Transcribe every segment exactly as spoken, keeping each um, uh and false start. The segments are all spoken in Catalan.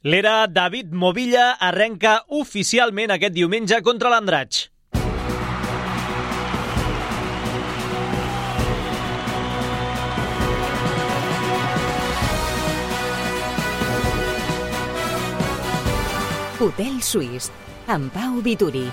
L'era David Movilla arrenca oficialment aquest diumenge contra l'Andratx. Hotel Suís, amb Pau Vituri.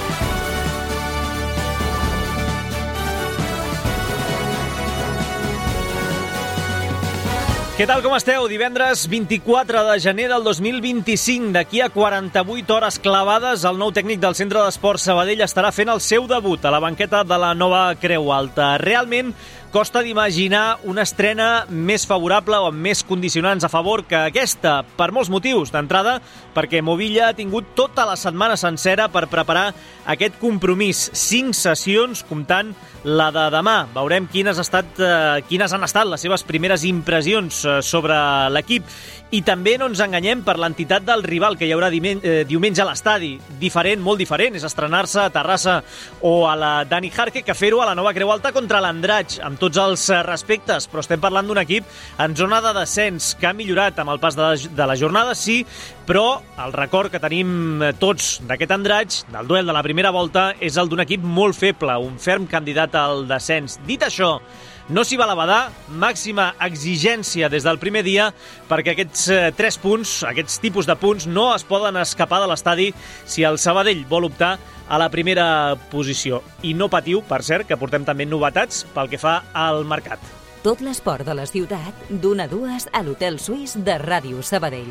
Què tal, com esteu? Divendres vint-i-quatre de gener del dos mil vint-i-cinc. D'aquí a quaranta-vuit hores clavades, el nou tècnic del Centre d'Esports Sabadell estarà fent el seu debut a la banqueta de la nova Creu Alta. Realment costa d'imaginar una estrena més favorable o amb més condicionants a favor que aquesta, per molts motius. D'entrada, perquè Movilla ha tingut tota la setmana sencera per preparar aquest compromís. Cinc sessions, comptant la de demà. Veurem quines, ha estat, eh, quines han estat les seves primeres impressions eh, sobre l'equip. I també no ens enganyem per l'entitat del rival que hi haurà diumenge a l'estadi. Diferent, molt diferent, és estrenar-se a Terrassa o a la Dani Jarque que fer-ho a la nova Creu Alta contra l'Andratx, amb tots els respectes, però estem parlant d'un equip en zona de descens, que ha millorat amb el pas de la, de la jornada, sí, però el record que tenim tots d'aquest Andratx, del duel de la primera volta, és el d'un equip molt feble, un ferm candidat al descens. Dit això, no s'hi va la badar, màxima exigència des del primer dia, perquè aquests eh, tres punts, aquests tipus de punts, no es poden escapar de l'estadi si el Sabadell vol optar a la primera posició. I no patiu, per cert, que portem també novetats pel que fa al mercat. Tot l'esport de la ciutat, d'una a dues a l'Hotel Suís de Ràdio Sabadell.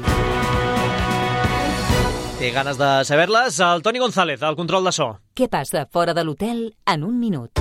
Té ganes de saber-les? El Toni González, al control de so. Què passa fora de l'hotel en un minut?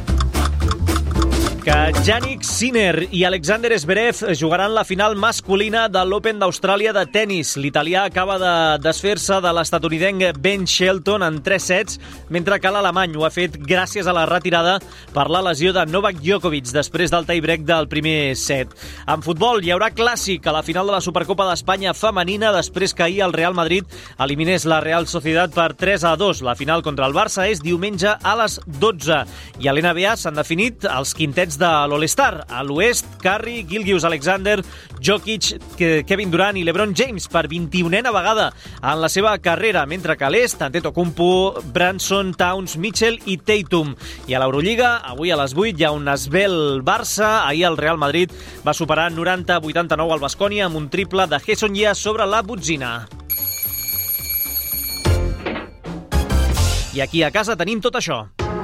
Que Jannik Sinner i Alexander Zverev jugaran la final masculina de l'Open d'Austràlia de tennis. L'italià acaba de desfer-se de l'estatunidenc Ben Shelton en tres sets, mentre que l'alemany ho ha fet gràcies a la retirada per la lesió de Novak Djokovic després del tie-break del primer set. En futbol hi haurà clàssic a la final de la Supercopa d'Espanya femenina després que ahir el Real Madrid eliminés la Real Sociedad per tres a dos. La final contra el Barça és diumenge a les dotze. I a l'N B A s'han definit els quintets de l'All-Star. A l'oest, Curry, Gilgeous-Alexander, Jokic, Kevin Durant i LeBron James per vint-i-unena vegada en la seva carrera, mentre que a l'est, Antetokounmpo, Branson, Towns, Mitchell i Tatum. I a l'Eurolliga, avui a les vuit hi ha un esvelt Barça. Ahir el Real Madrid va superar noranta a vuitanta-nou al Baskonia amb un triple de Hesonja sobre la botzina. I aquí a casa tenim tot això.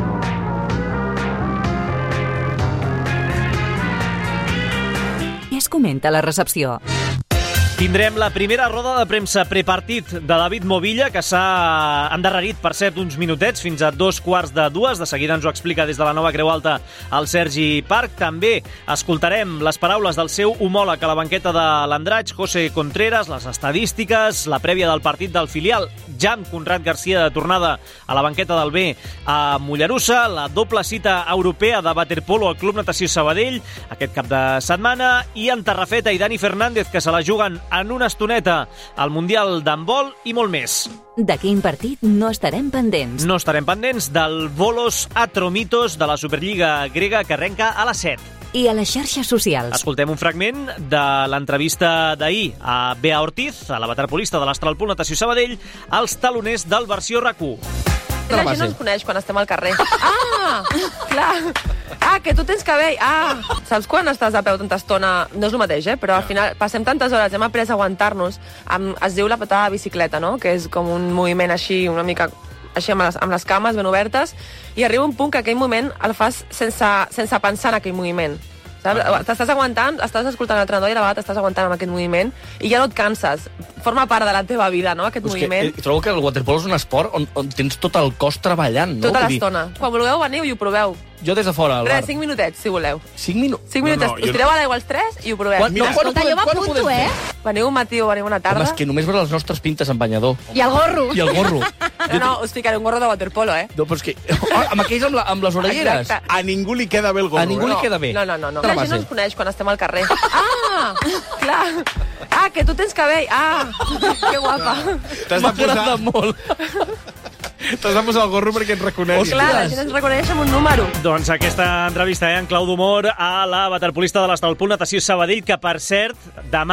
Què es comenta a la recepció? Tindrem la primera roda de premsa prepartit de David Movilla, que s'ha endarrerit, per cert, uns minutets, fins a dos quarts de dues. De seguida ens ho explica des de la nova Creu Alta el Sergi Parc. També escoltarem les paraules del seu homòleg a la banqueta de l'Andratx, José Contreras, les estadístiques, la prèvia del partit del filial, ja amb Conrad Garcia de tornada a la banqueta del B a Mollerussa, la doble cita europea de waterpolo al Club Natació Sabadell aquest cap de setmana, i en Tarrafeta i Dani Fernández, que se la juguen en una estoneta al Mundial d'handbol i molt més. De quin partit no estarem pendents? No estarem pendents del Volos Atromitos de la Superliga grega, que arrenca a les set. I a les xarxes socials? Escoltem un fragment de l'entrevista d'ahir a Bea Ortiz, a la waterpolista de l'Astralpool Natació Sabadell, als taloners del Versió R A C U. La gent no ens coneix quan estem al carrer. Ah, clar. Ah, que tu tens cabell. Ah, saps quan estàs a peu tanta estona? No és el mateix, eh? Però al final passem tantes hores, hem après a aguantar-nos. Amb, es diu la patada de bicicleta, no? Que és com un moviment així, una mica així amb les, amb les cames ben obertes, i arriba un punt que aquell moment el fas sense, sense pensar en aquell moviment. T'estàs aguantant, estàs escoltant l'entrenador i a la vegada t'estàs aguantant amb aquest moviment i ja no et canses. Forma part de la teva vida, no?, aquest Pues moviment. Que, trobo que el waterpolo és un esport on, on tens tot el cos treballant, no? Tota l'estona. Quan vulgueu veniu i ho proveu. Jo des de fora, al bar. Res, cinc minutets, si voleu. Cinc minuts? Cinc minutets. No, no, Us tireu a l'aigua els tres i ho proveu. Quan, no, Escolta, jo m'apunto, eh? Veniu un matí o veniu una tarda. Home, és que només veure les nostres pintes en banyador. I el gorro. I el gorro. No, no, us ficaré un gorro de waterpolo, eh? No, però és que... Oh, amb aquells amb, la, amb les orelleres. Exacte. A ningú li queda bé el gorro. A ningú eh? li queda bé. No, no, no. no. Tota La la gent no base. ens coneix quan estem al carrer. Ah, clar. Ah, que tu tens cabell. Ah, que guapa. T'has de M'agrada posar, molt. t'has de posar el gorro perquè et reconeguis. Clar, la gent ens reconeix amb un número. Doncs aquesta entrevista eh, en clau d'humor a la waterpolista de l'Astralpool Natació Sabadell, que per cert, demà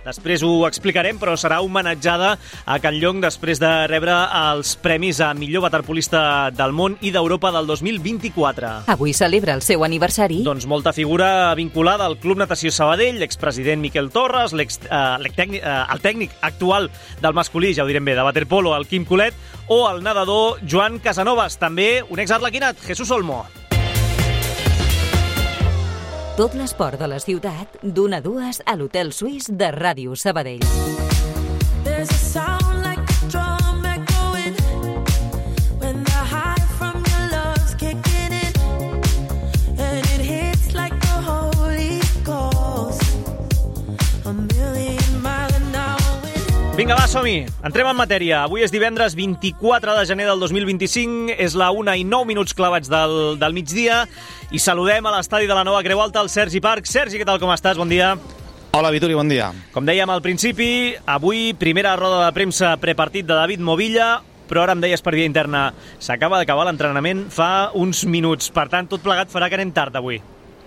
Després ho explicarem, però serà homenatjada a Can Llong després de rebre els premis a millor waterpolista del món i d'Europa del dos mil vint-i-quatre. Avui celebra el seu aniversari. Doncs molta figura vinculada al Club Natació Sabadell, l'expresident Miquel Torres, l'ex, eh, tècnic, eh, el tècnic actual del masculí, ja ho direm bé, de waterpolo, el Quim Colet, o el nedador Joan Casanovas, també un exarlequinat, Jesús Olmo. Tot l'esport de la ciutat, d'una a dues a l'Hotel Suís de Ràdio Sabadell. Vinga, va, som-hi. Entrem en matèria. Avui és divendres vint-i-quatre de gener del dos mil vint-i-cinc, és la una i nou minuts clavats del, del migdia, i saludem a l'estadi de la Nova Creu Alta, el Sergi Parc. Sergi, què tal, com estàs? Bon dia. Hola, Vituri, bon dia. Com dèiem al principi, avui primera roda de premsa prepartit de David Movilla, però ara em deies per via interna, s'acaba d'acabar l'entrenament fa uns minuts, per tant, tot plegat farà que anem tard avui.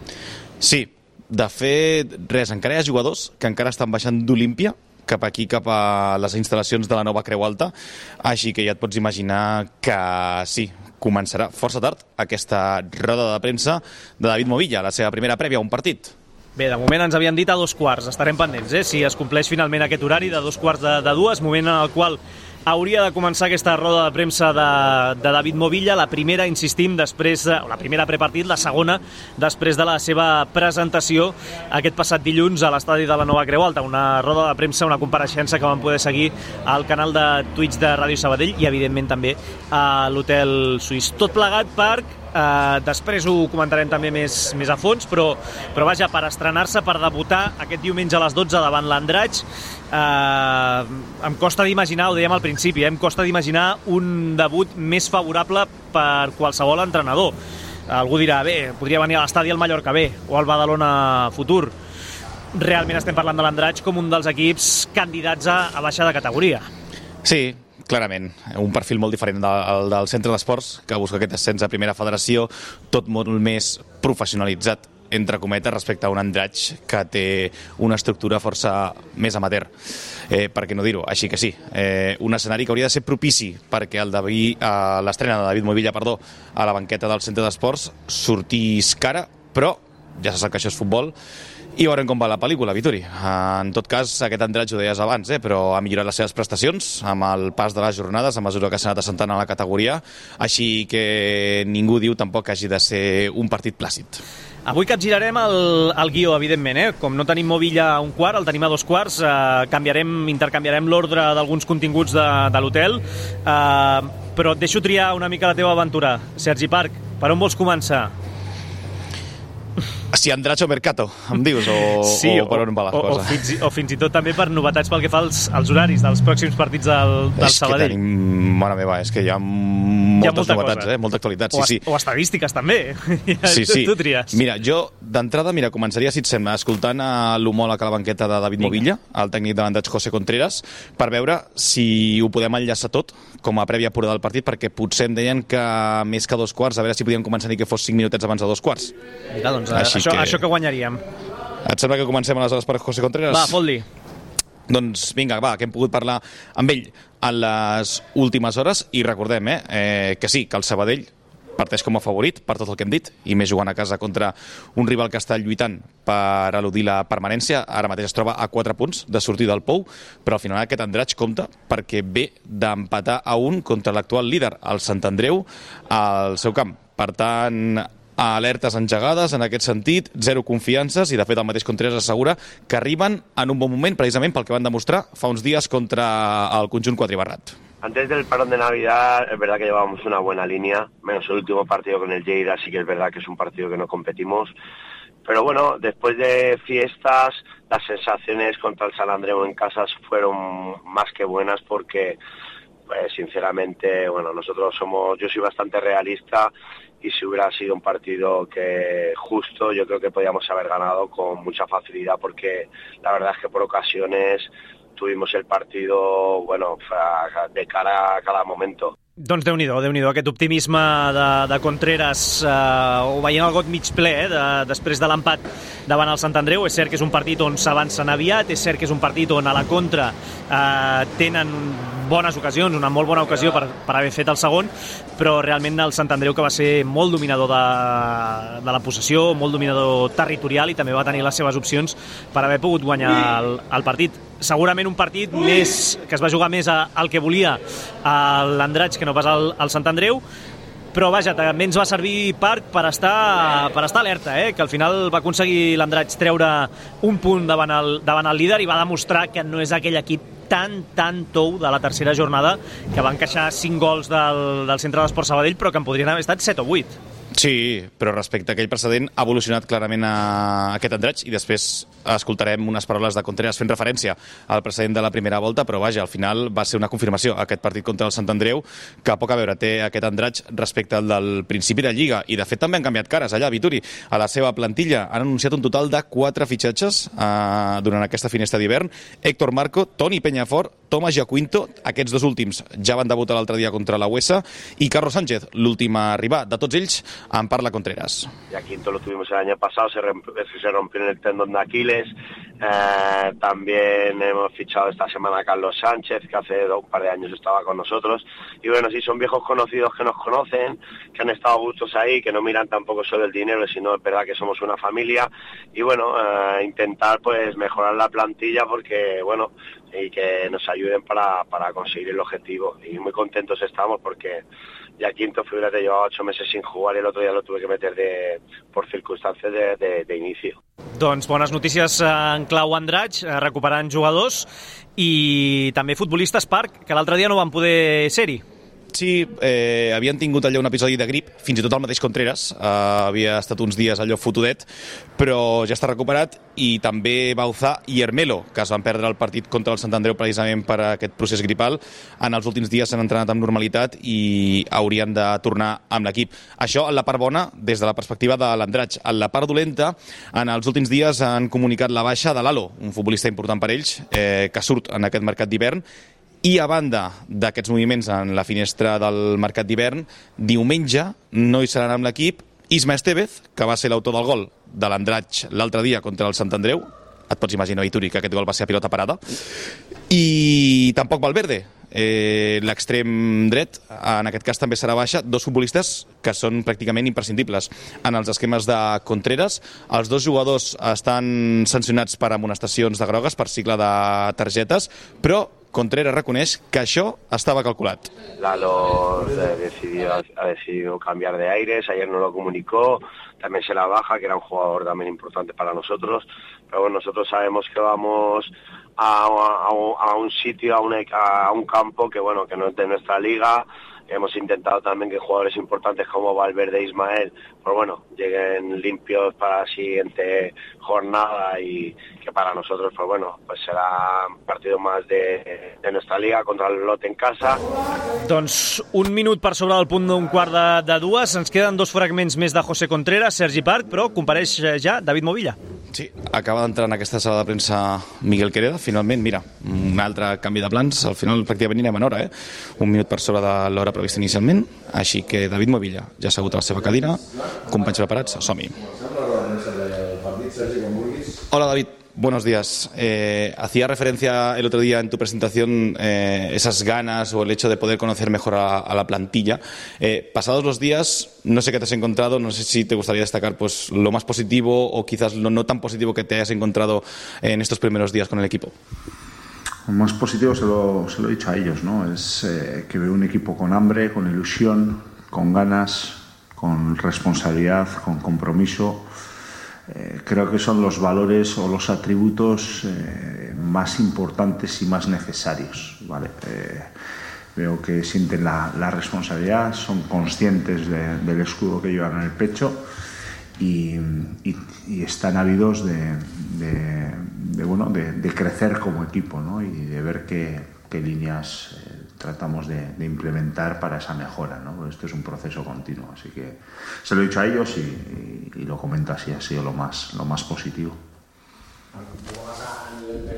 Sí, de fet, res, encara hi ha jugadors que encara estan baixant d'Olímpia cap aquí, cap a les instal·lacions de la Nova Creu Alta, així que ja et pots imaginar que sí, començarà força tard aquesta roda de premsa de David Movilla, la seva primera prèvia a un partit. Bé, de moment ens havien dit a dos quarts, estarem pendents, eh? Si es compleix finalment aquest horari de dos quarts de, de dues, moment en el qual hauria de començar aquesta roda de premsa de, de David Movilla, la primera, insistim, després, la primera prepartit, la segona, després de la seva presentació aquest passat dilluns a l'estadi de la Nova Creu Alta, una roda de premsa, una compareixença que vam poder seguir al canal de Twitch de Ràdio Sabadell i, evidentment, també a l'Hotel Suís. Tot plegat, Parc, Uh, després ho comentarem també més, més a fons, però, però vaja, per estrenar-se, per debutar aquest diumenge a les dotze davant l'Andratx, uh, em costa d'imaginar, ho dèiem al principi, eh, em costa d'imaginar un debut més favorable per qualsevol entrenador. Algú dirà, bé, podria venir a l'estadi el Mallorca B o el Badalona Futur. Realment estem parlant de l'Andratx com un dels equips candidats a, a baixar de categoria. Sí, clarament, un perfil molt diferent del, del centre d'esports, que busca aquest ascens a primera federació, tot molt més professionalitzat, entre cometes, respecte a un Andratx que té una estructura força més amateur, eh, per què no dir-ho? Així que sí, eh, un escenari que hauria de ser propici perquè el David, eh, l'estrena de David Movilla, perdó, a la banqueta del centre d'esports sortís cara, però ja se sap que això és futbol, i veurem com va la pel·lícula, Vituri. En tot cas, aquest Andratx ho deies abans, eh, però ha millorat les seves prestacions amb el pas de les jornades, a mesura que s'ha anat assentant a la categoria, així que ningú diu tampoc que hagi de ser un partit plàcid. Avui capgirarem el, el guió, evidentment, eh? Com no tenim Movilla a un quart, el tenim a dos quarts, eh, canviarem, intercanviarem l'ordre d'alguns continguts de, de l'hotel, eh, però et deixo triar una mica la teva aventura. Sergi Parc, per on vols començar? Si Andratx o Mercato, em dius, o, sí, o per on va la o, cosa? O fins, o fins i tot també per novetats pel que fa als, als horaris dels pròxims partits del, del és Sabadell. És que tenim, mare meva, és que hi ha moltes hi ha molta novetats, cosa. eh? Molta actualitat. O, Sí, sí. o estadístiques també. Sí, sí. Tu, tu tries. Mira, jo d'entrada, mira, començaria, si et sembla, escoltant a l'homòleg a la banqueta de David Vinga. Movilla, el tècnic de l'Andratx José Contreras, per veure si ho podem enllaçar tot com a prèvia pura del partit, perquè potser em deien que més que dos quarts, a veure si podíem començar ni que fos cinc minutets abans de dos quarts. Mira, doncs, Així això, que- això que guanyaríem. Et sembla que comencem aleshores per José Contreras? Va, fot-li. Doncs vinga, va, que hem pogut parlar amb ell en les últimes hores i recordem eh, eh, que sí, que el Sabadell parteix com a favorit per tot el que hem dit, i més jugant a casa contra un rival que està lluitant per eludir la permanència. Ara mateix es troba a quatre punts de sortir del Pou, però al final aquest Andratx compta perquè ve d'empatar a un contra l'actual líder, el Sant Andreu, al seu camp. Per tant, alertes engegades en aquest sentit, zero confiances, i de fet el mateix Contreras assegura que arriben en un bon moment precisament pel que van demostrar fa uns dies contra el conjunt quadribarrat. Antes del parón de Navidad es verdad que llevábamos una buena línea, menos el último partido con el Lleida, sí que es verdad que es un partido que no competimos, pero bueno, después de fiestas las sensaciones contra el San Andreu en casa fueron más que buenas porque pues sinceramente, bueno, nosotros somos, yo soy bastante realista y si hubiera sido un partido que justo, yo creo que podíamos haber ganado con mucha facilidad porque la verdad es que por ocasiones tuvimos el partido, bueno, de cara a cada momento. Doncs Déu-n'hi-do, Déu-n'hi-do, aquest optimisme de, de Contreras, eh, o veient el got mig ple, eh, de, després de l'empat davant el Sant Andreu. És cert que és un partit on s'avancen aviat, és cert que és un partit on a la contra eh, tenen bones ocasions, una molt bona ocasió per, per haver fet el segon, però realment el Sant Andreu, que va ser molt dominador de, de la possessió, molt dominador territorial, i també va tenir les seves opcions per haver pogut guanyar el, el partit. Segurament un partit més que es va jugar més a, al que volia l'Andratx que no pas al, al Sant Andreu, però vaja, també ens va servir Parc per estar, per estar alerta, eh? Que al final va aconseguir l'Andratx treure un punt davant el, davant el líder i va demostrar que no és aquell equip tan, tan tou de la tercera jornada, que va encaixar cinc gols del, del Centre d'Esports Sabadell, però que en podrien haver estat set o vuit. Sí, però respecte a aquell precedent ha evolucionat clarament a aquest Andratx, i després escoltarem unes paraules de Contreras fent referència al precedent de la primera volta, però vaja, al final va ser una confirmació aquest partit contra el Sant Andreu, que poc a veure té aquest Andratx respecte al del principi de Lliga, i de fet també han canviat cares allà a Vituri. A la seva plantilla han anunciat un total de quatre fitxatges eh, durant aquesta finestra d'hivern: Héctor Marco, Toni Peñafort, Tomás Jaquinto, aquests dos últims ja van debutar l'altre dia contra la U E S A, i Carlos Sánchez, l'últim a arribar. De tots ells en parla Contreras. Jaquinto lo tuvimos el año pasado, se, romp se rompió en el tendón de Aquiles. Eh, también hemos fichado esta semana a Carlos Sánchez, que hace un par de años estaba con nosotros. Y bueno, sí, son viejos conocidos que nos conocen, que han estado gustos ahí, que no miran tampoco solo el dinero, sino es verdad que somos una familia. Y bueno, eh, intentar pues mejorar la plantilla, porque bueno, y que nos ayuden para, para conseguir el objetivo. Y muy contentos estamos porque ya Quinto, figúrate, llevaba ocho meses sin jugar y el otro día lo tuve que meter de, por circunstancias de, de, de inicio. Doncs bones notícies en clau Andratx, recuperant jugadors i també futbolistes, Parc, que l'altre dia no van poder ser-hi. Sí, eh, havien tingut allò un episodi de grip, fins i tot el mateix Contreras, eh, havia estat uns dies allò fotudet, però ja està recuperat, i també Bauzá i Hermelo, que es van perdre el partit contra el Sant Andreu precisament per aquest procés gripal, en els últims dies s'han entrenat amb normalitat i haurien de tornar amb l'equip. Això en la part bona, des de la perspectiva de l'Andratx. En la part dolenta, en els últims dies han comunicat la baixa de Lalo, un futbolista important per ells, eh, que surt en aquest mercat d'hivern. I a banda d'aquests moviments en la finestra del mercat d'hivern, diumenge no hi seran amb l'equip Isma Estevez, que va ser l'autor del gol de l'Andratx l'altre dia contra el Sant Andreu. Et pots imaginar, Ituri, que aquest gol va ser a pilota parada. I tampoc Valverde, eh, l'extrem dret, en aquest cas també serà baixa, dos futbolistes que són pràcticament imprescindibles en els esquemes de Contreras. Els dos jugadors estan sancionats per amonestacions de grogues, per cicle de targetes, però Contreras reconeix que això estava calculat. Lalo decidió, ha decidido cambiar de aires, ayer nos lo comunicó, también se la baja, que era un jugador también importante para nosotros, pero bueno, nosotros sabemos que vamos a, a, a un sitio, a, una, a un campo que bueno, que no es de nuestra liga. Hemos intentado también que jugadores importantes como Valverde e Ismael, pues bueno, lleguen limpios para la siguiente jornada, y que para nosotros, pues bueno, pues será un partido más de, de nuestra liga contra el Lotte en casa. Doncs un minut per sobre del punt d'un quart de, de dues. Ens queden dos fragments més de José Contreras, Sergi Parc, però compareix ja David Movilla. Sí, acaba d'entrar en aquesta sala de premsa Miguel Quereda, finalment, mira, un altre canvi de plans, al final pràcticament anirem en hora, eh? Un minut per sobre de l'hora prevista inicialment, així que David Movilla ja ha assegut a la seva cadira, companys preparats, som-hi. Hola David, buenos días. Eh, hacía referencia el otro día en tu presentación eh, esas ganas o el hecho de poder conocer mejor a, a la plantilla. Eh, pasados los días, no sé qué te has encontrado, no sé si te gustaría destacar pues lo más positivo o quizás lo no tan positivo que te hayas encontrado en estos primeros días con el equipo. Lo más positivo se lo, se lo he dicho a ellos, ¿no? Es eh, que veo un equipo con hambre, con ilusión, con ganas, con responsabilidad, con compromiso. Eh, creo que son los valores o los atributos eh, más importantes y más necesarios, ¿vale? Eh, veo que sienten la, la responsabilidad, son conscientes de, del escudo que llevan en el pecho y, y, y están ávidos de, de, de, bueno, de, de crecer como equipo, ¿no? Y de ver qué, qué líneas eh, tratamos de, de implementar para esa mejora, ¿no? Esto es un proceso continuo, así que se lo he dicho a ellos y, y, y lo comento así, ha sido lo más, lo más positivo.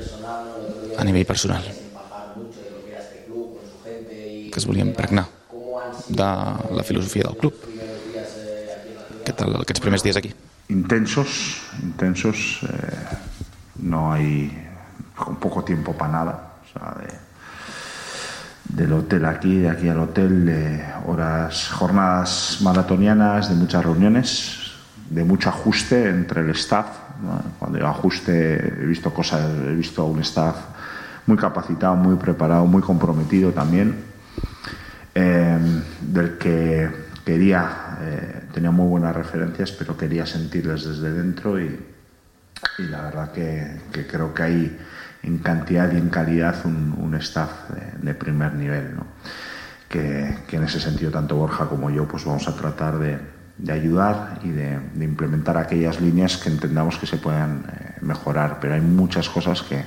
A nivell personal, que es volia impregnar. de la filosofia del club. Què tal aquests primers días aquí? Intensos, intensos. Eh, no hay con poco tiempo para nada. O sea, de, del hotel aquí, de aquí al hotel, de horas, jornadas maratonianas, de muchas reuniones, de mucho ajuste entre el staff, ¿no? Cuando digo ajuste, he visto cosas, he visto a un staff muy capacitado, muy preparado, muy comprometido también, eh, del que quería, eh, tenía muy buenas referencias, pero quería sentirles desde dentro y, y la verdad que, que creo que hay en cantidad y en calidad un, un staff de, de primer nivel, ¿no? que, que en ese sentido tanto Borja como yo pues vamos a tratar de, de ayudar y de, de implementar aquellas líneas que entendamos que se puedan eh, mejorar, pero hay muchas cosas que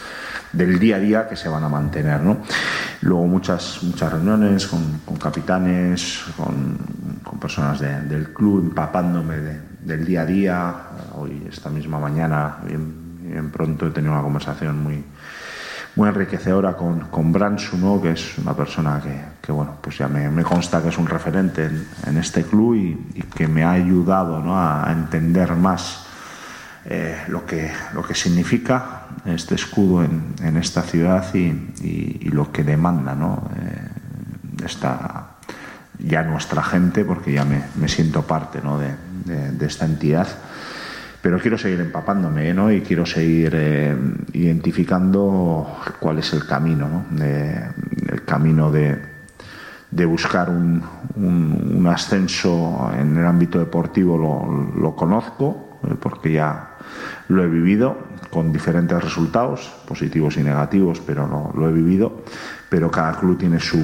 del día a día que se van a mantener, ¿no? Luego muchas muchas reuniones con, con capitanes, con, con personas de, del club, empapándome de, del día a día. Hoy, esta misma mañana, bien, bien pronto, he tenido una conversación muy, muy enriquecedora con, con Bransu, ¿no? Que es una persona que, que bueno, pues ya me, me consta que es un referente en, en este club y, y que me ha ayudado, ¿no? a, a entender más eh, lo que, lo que significa este escudo en, en esta ciudad y, y, y lo que demanda, ¿no? Eh, esta, ya nuestra gente, porque ya me, me siento parte, ¿no? de, de, de esta entidad, pero quiero seguir empapándome, ¿no? Y quiero seguir eh, identificando cuál es el camino, ¿no? De, el camino de, de buscar un, un, un ascenso en el ámbito deportivo lo, lo conozco, eh, porque ya lo he vivido con diferentes resultados, positivos y negativos, pero lo, lo he vivido. Pero cada club tiene su,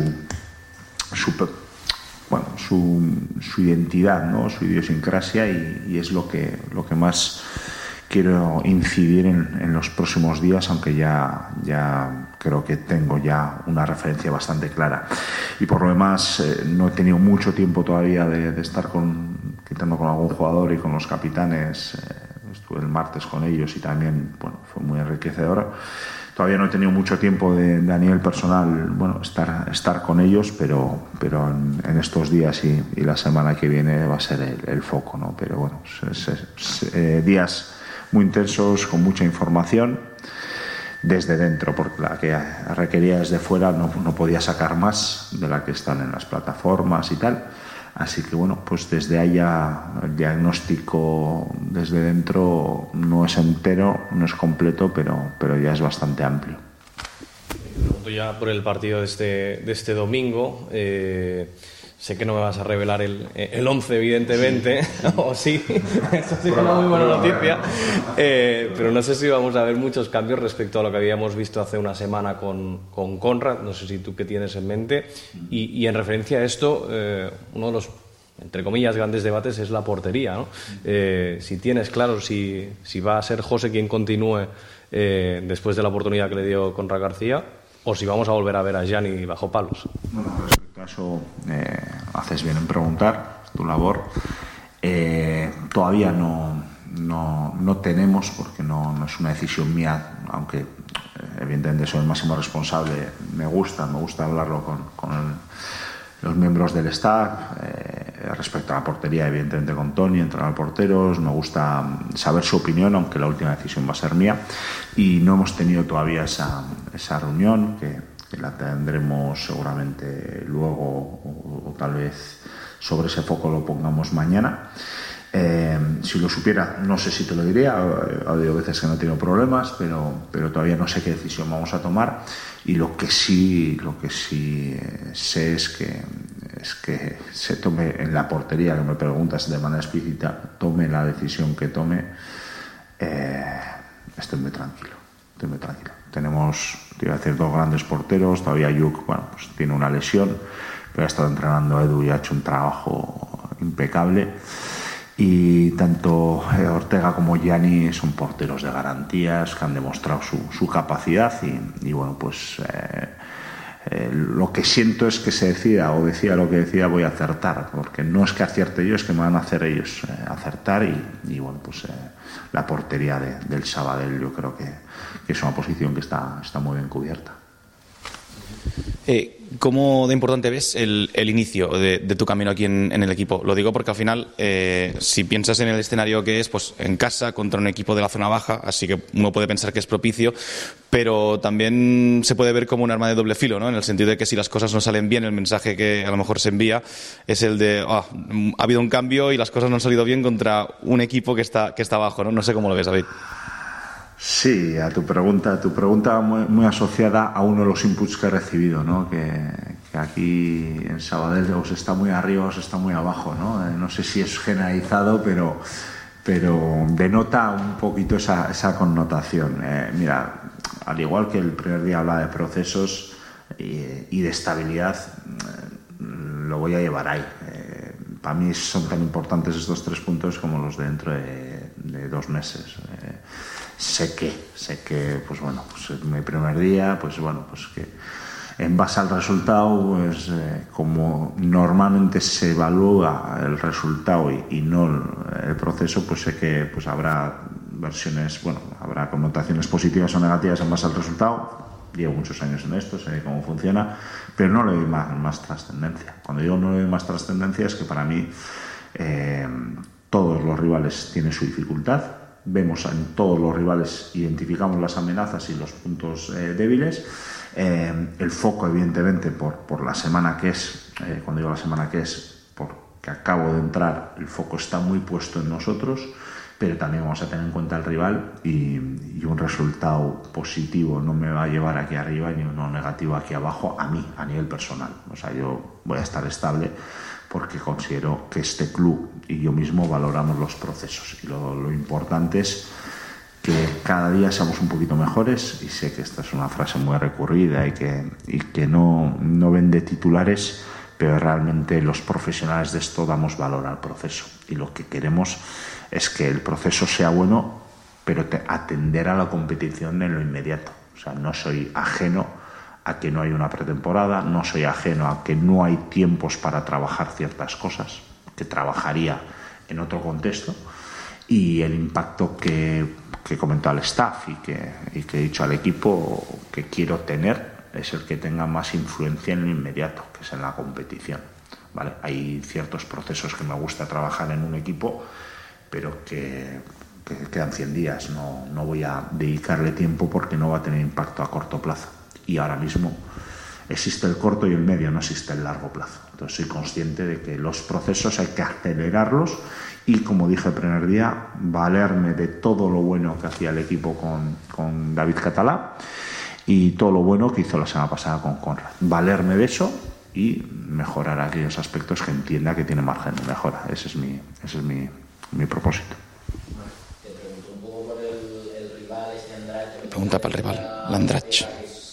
su, bueno, su, su identidad, ¿no? Su idiosincrasia y, y es lo que, lo que más quiero incidir en, en los próximos días, aunque ya, ya creo que tengo ya una referencia bastante clara. Y por lo demás, eh, no he tenido mucho tiempo todavía de, de estar con, quitando con algún jugador y con los capitanes. Eh, Estuve el martes con ellos y también, bueno, fue muy enriquecedor. Todavía no he tenido mucho tiempo de, de a nivel personal, bueno, estar, estar con ellos, pero, pero en, en estos días y, y la semana que viene va a ser el, el foco, ¿no? Pero bueno, es, es, es, eh, días muy intensos, con mucha información desde dentro, porque la que requería desde fuera no, no podía sacar más de la que están en las plataformas y tal. Así que bueno, pues desde allá el diagnóstico desde dentro no es entero, no es completo, pero, pero ya es bastante amplio. Pregunto ya por el partido de este, de este domingo. Eh, sé que no me vas a revelar el, el once, evidentemente, sí. o sí, eso sí es una muy buena noticia, eh, pero no sé si vamos a ver muchos cambios respecto a lo que habíamos visto hace una semana con, con Conrad. No sé si tú qué tienes en mente. Y, y en referencia a esto, eh, uno de los, entre comillas, grandes debates es la portería, ¿no? Eh, si tienes claro si, si va a ser José quien continúe eh, después de la oportunidad que le dio Conrad García, o si vamos a volver a ver a Gianni bajo palos. Bueno, respecto a eso, eh, haces bien en preguntar, tu labor. Eh, todavía no, no, no tenemos, porque no, no es una decisión mía, aunque eh, evidentemente soy el máximo responsable. Me gusta, me gusta hablarlo con, con el, los miembros del staff. Eh, respecto a la portería, evidentemente con Toni, entrenador de porteros. Me gusta saber su opinión, aunque la última decisión va a ser mía. Y no hemos tenido todavía esa, esa reunión, que, que la tendremos seguramente luego, o, o tal vez sobre ese foco lo pongamos mañana. Eh, si lo supiera, no sé si te lo diría. Ha habido veces que no he tenido problemas, pero, pero todavía no sé qué decisión vamos a tomar. Y lo que sí, lo que sí sé es que, es que se tome en la portería, que me preguntas de manera explícita, tome la decisión que tome. Eh, estoy muy tranquilo, estoy muy tranquilo. Tenemos, te iba a decir, dos grandes porteros. Todavía Yuk, bueno, pues tiene una lesión, pero ha estado entrenando a Edu y ha hecho un trabajo impecable. Y tanto Ortega como Gianni son porteros de garantías que han demostrado su, su capacidad y, y bueno, pues eh, eh, lo que siento es que se decida o decida lo que decida voy a acertar, porque no es que acierte yo, es que me van a hacer ellos eh, acertar y, y bueno, pues eh, la portería de, del Sabadell yo creo que, que es una posición que está, está muy bien cubierta. Eh, ¿cómo de importante ves el, el inicio de, de tu camino aquí en, en el equipo? Lo digo porque al final, eh, si piensas en el escenario que es, pues en casa contra un equipo de la zona baja, así que uno puede pensar que es propicio, pero también se puede ver como un arma de doble filo, ¿no? En el sentido de que si las cosas no salen bien, el mensaje que a lo mejor se envía es el de oh, ha habido un cambio y las cosas no han salido bien contra un equipo que está, que está abajo, ¿no? No sé cómo lo ves, David. Sí, a tu pregunta, tu pregunta muy, muy asociada a uno de los inputs que he recibido, ¿no? Que, que aquí en Sabadell os está muy arriba, os está muy abajo, ¿no? Eh, no sé si es generalizado, pero, pero denota un poquito esa, esa connotación. Eh, mira, al igual que el primer día habla de procesos y, y de estabilidad, eh, lo voy a llevar ahí. Eh, para mí son tan importantes estos tres puntos como los de dentro de, de dos meses. Eh, Sé que, sé que, pues bueno, pues en mi primer día, pues bueno, pues que en base al resultado, pues eh, como normalmente se evalúa el resultado y, y no el, el proceso, pues sé que pues habrá versiones, bueno, habrá connotaciones positivas o negativas en base al resultado. Llevo muchos años en esto, sé cómo funciona, pero no le doy más, más trascendencia. Cuando digo no le doy más trascendencia es que para mí eh, todos los rivales tienen su dificultad. Vemos en todos los rivales, identificamos las amenazas y los puntos eh, débiles. Eh, el foco, evidentemente, por, por la semana que es, eh, cuando digo la semana que es, porque acabo de entrar, el foco está muy puesto en nosotros, pero también vamos a tener en cuenta el rival y, y un resultado positivo no me va a llevar aquí arriba ni uno negativo aquí abajo a mí, a nivel personal. O sea, yo voy a estar estable porque considero que este club y yo mismo valoramos los procesos y lo, lo importante es que cada día seamos un poquito mejores, y sé que esta es una frase muy recurrida y que, y que no, no vende titulares, pero realmente los profesionales de esto damos valor al proceso y lo que queremos es que el proceso sea bueno, pero te, atender a la competición en lo inmediato. O sea, no soy ajeno a que no hay una pretemporada, no soy ajeno a que no hay tiempos para trabajar ciertas cosas, que trabajaría en otro contexto, y el impacto que, que comentó al staff y que, y que he dicho al equipo que quiero tener es el que tenga más influencia en lo inmediato, que es en la competición, ¿vale? Hay ciertos procesos que me gusta trabajar en un equipo, pero que, que quedan cien días, no, no voy a dedicarle tiempo porque no va a tener impacto a corto plazo. Y ahora mismo existe el corto y el medio, no existe el largo plazo. Entonces soy consciente de que los procesos hay que acelerarlos y, como dije el primer día, valerme de todo lo bueno que hacía el equipo con, con David Catalá y todo lo bueno que hizo la semana pasada con Conrad. Valerme de eso y mejorar aquellos aspectos que entienda que tiene margen de mejora. Ese es mi, ese es mi, mi propósito. Te pregunto un poco por el, el rival, este Andratx. Pregunta para el rival, l'Andratx.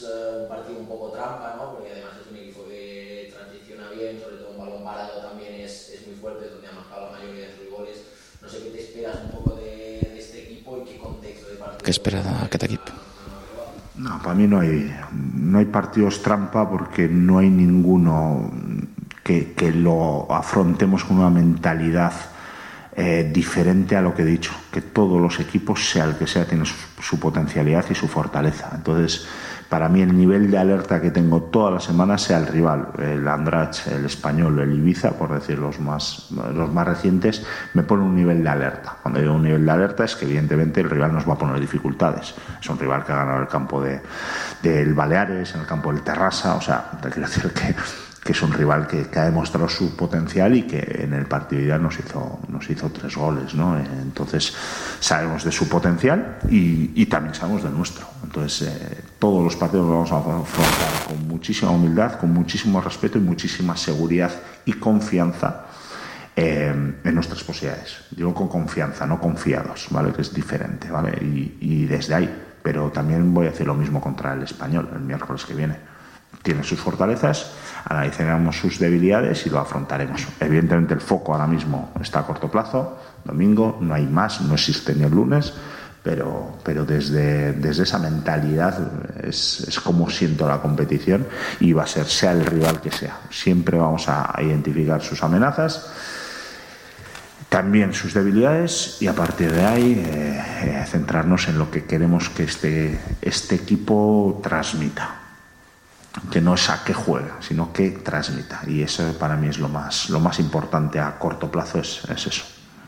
¿Qué espera aquest equip? No, para mí no hay, no hay partidos trampa porque no hay ninguno que, que lo afrontemos con una mentalidad eh, diferente a lo que he dicho, que todos los equipos, sea el que sea, tienen su, su potencialidad y su fortaleza. Entonces, para mí el nivel de alerta que tengo todas las semanas, sea el rival, el Andratx, el Español, el Ibiza, por decir los más, los más recientes, me pone un nivel de alerta. Cuando digo un nivel de alerta es que evidentemente el rival nos va a poner dificultades. Es un rival que ha ganado el campo de, del Baleares, en el campo del Terrassa, o sea, te quiero decir que, que es un rival que, que ha demostrado su potencial y que en el partido ya nos hizo, nos hizo tres goles, ¿no? Entonces sabemos de su potencial y, y también sabemos del nuestro. Entonces eh, todos los partidos los vamos a afrontar con muchísima humildad, con muchísimo respeto y muchísima seguridad y confianza eh, en nuestras posibilidades. Digo con confianza, no confiados, ¿vale? Que es diferente, ¿vale? Y, y desde ahí, pero también voy a hacer lo mismo contra el Español el miércoles que viene. Tiene sus fortalezas, analizaremos sus debilidades y lo afrontaremos. Evidentemente el foco ahora mismo está a corto plazo, domingo, no hay más, no existe ni el lunes, pero, pero desde, desde esa mentalidad es, es como siento la competición y va a ser, sea el rival que sea. Siempre vamos a identificar sus amenazas, también sus debilidades, y a partir de ahí eh, eh, centrarnos en lo que queremos que este, este equipo transmita. que no es a qué juega, sino que transmita. Y eso para mí es lo más, lo más importante a corto plazo, es, es eso.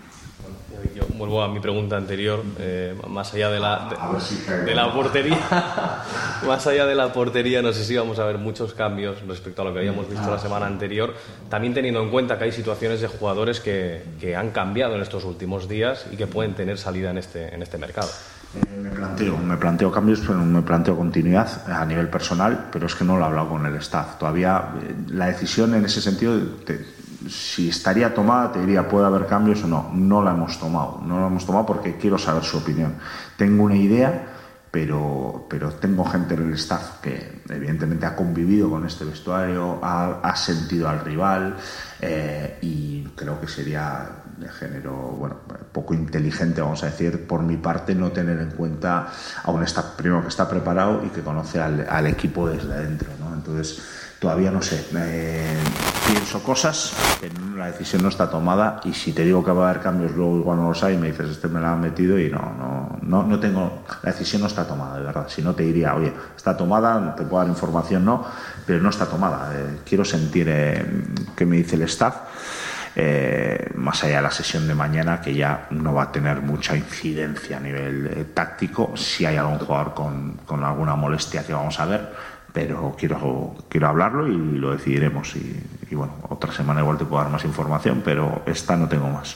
Yo vuelvo a mi pregunta anterior, eh, más allá de la, de, de la portería, más allá de la portería, no sé si vamos a ver muchos cambios respecto a lo que habíamos visto la semana anterior, también teniendo en cuenta que hay situaciones de jugadores que, que han cambiado en estos últimos días y que pueden tener salida en este, en este mercado. Me planteo, me planteo cambios, pero me planteo continuidad a nivel personal, pero es que no lo he hablado con el staff. Todavía eh, la decisión en ese sentido, te, si estaría tomada, te diría, ¿puede haber cambios o no? No la hemos tomado, no la hemos tomado porque quiero saber su opinión. Tengo una idea, pero, pero tengo gente en el staff que evidentemente ha convivido con este vestuario, ha, ha sentido al rival, eh, y creo que sería de género, bueno, poco inteligente, vamos a decir, por mi parte, no tener en cuenta a un staff primero que está preparado y que conoce al, al equipo desde dentro, ¿no? Entonces, todavía no sé, eh, pienso cosas, pero la decisión no está tomada, y si te digo que va a haber cambios luego igual no los hay, me dices, este me lo han metido y no, no, no, no tengo, la decisión no está tomada, de verdad. Si no te diría, oye, está tomada, te puedo dar información, no, pero no está tomada. Eh, quiero sentir eh, qué me dice el staff. Eh, más allá de la sesión de mañana, que ya no va a tener mucha incidencia a nivel eh, táctico, si hay algún jugador con, con alguna molestia que vamos a ver, pero quiero, quiero hablarlo y lo decidiremos, y, y bueno, otra semana igual te puedo dar más información, pero esta no tengo más.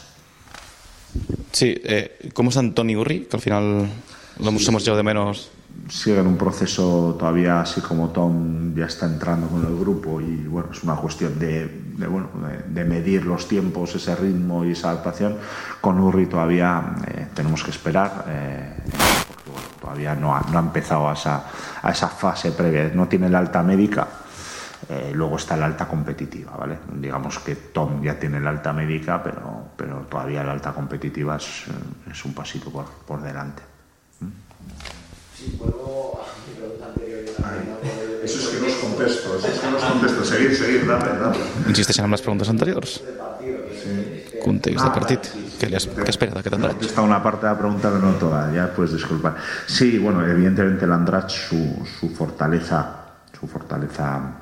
Sí, eh, ¿cómo está Toni Urri? Que al final lo hemos, sí, hemos echado de menos. Sigue en un proceso todavía, así como Tom ya está entrando con el grupo, y bueno, es una cuestión de, de, bueno, de, de medir los tiempos, ese ritmo y esa adaptación. Con Urri todavía eh, tenemos que esperar, eh, porque bueno, todavía no ha, no ha empezado a esa, a esa fase previa, no tiene la alta médica. Eh, luego está la alta competitiva, ¿vale? Digamos que Tom ya tiene la alta médica, pero, pero todavía la alta competitiva es, es un pasito por, por delante. ¿Mm? Sí, vuelvo a mi pregunta anterior. Ay, eso es que no os contesto, eso es que no os contesto. Seguir, seguir, dale, dale. Insisteixen en les preguntes anteriors? Sí. Context de partit. Què, li has, què espera d'aquest Andratx? Está una parte de la pregunta, pero no toda, ya puedes disculpar. Sí, bueno, evidentemente el Andratx, su, su fortaleza, su fortaleza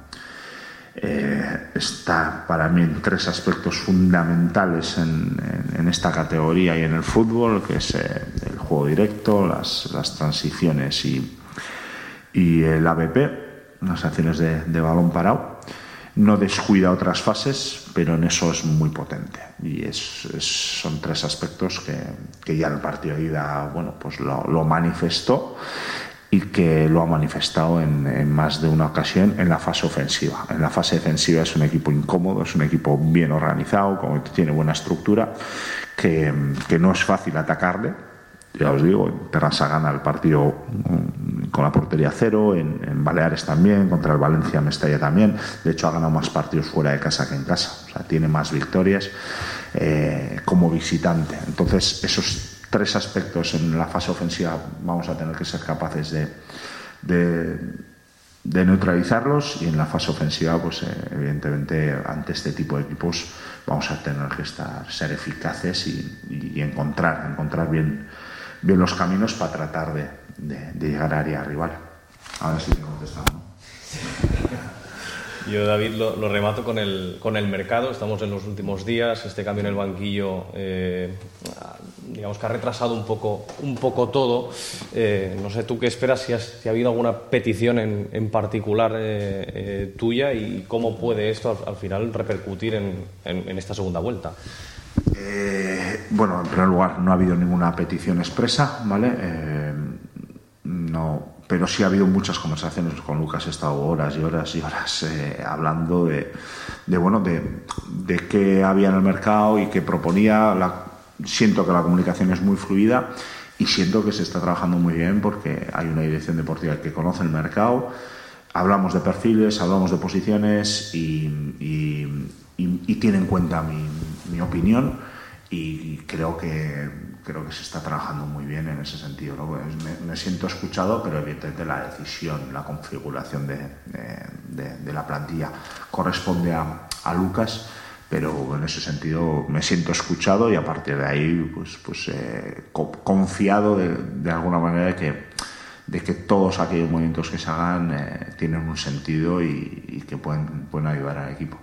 eh, está para mí en tres aspectos fundamentales en, en, en esta categoría y en el fútbol, que es eh, el juego directo, las, las transiciones y, y el A B P, las acciones de, de balón parado. No descuida otras fases, pero en eso es muy potente, y es, es, son tres aspectos que, que ya en el partido de ida, bueno, pues lo, lo manifestó, y que lo ha manifestado en, en más de una ocasión en la fase ofensiva. En la fase defensiva es un equipo incómodo, es un equipo bien organizado, como tiene buena estructura, que, que no es fácil atacarle. Ya os digo, Terrassa gana el partido con la portería cero, en, en Baleares también, contra el Valencia Mestalla también. De hecho, ha ganado más partidos fuera de casa que en casa. O sea, tiene más victorias eh, como visitante. Entonces, esos tres aspectos en la fase ofensiva vamos a tener que ser capaces de, de, de neutralizarlos, y en la fase ofensiva, pues eh, evidentemente ante este tipo de equipos vamos a tener que estar, ser eficaces y, y, y encontrar, encontrar bien, bien los caminos para tratar de, de, de llegar a área rival. Ahora sí que he contestado, ¿no? Yo, David, lo, lo remato con el, con el mercado. Estamos en los últimos días. Este cambio en el banquillo, eh, digamos que ha retrasado un poco, un poco todo. Eh, no sé, ¿tú qué esperas? Si, has, si ha habido alguna petición en, en particular eh, eh, tuya, y cómo puede esto al, al final repercutir en, en, en esta segunda vuelta. Eh, bueno, en primer lugar, no ha habido ninguna petición expresa, ¿vale? Eh, no... Pero sí ha habido muchas conversaciones con Lucas. He estado horas y horas y horas eh, hablando de, de bueno de, de qué había en el mercado y qué proponía. La, siento que la comunicación es muy fluida, y siento que se está trabajando muy bien, porque hay una dirección deportiva que conoce el mercado. Hablamos de perfiles, hablamos de posiciones, y, y, y, y tiene en cuenta mi, mi opinión, y creo que creo que se está trabajando muy bien en ese sentido, ¿no? me, me siento escuchado, pero evidentemente la decisión, la configuración de, de, de, de la plantilla corresponde a, a Lucas, pero en ese sentido me siento escuchado, y a partir de ahí pues, pues eh, co- confiado de, de alguna manera de que, de que todos aquellos movimientos que se hagan eh, tienen un sentido y, y que pueden, pueden ayudar al equipo.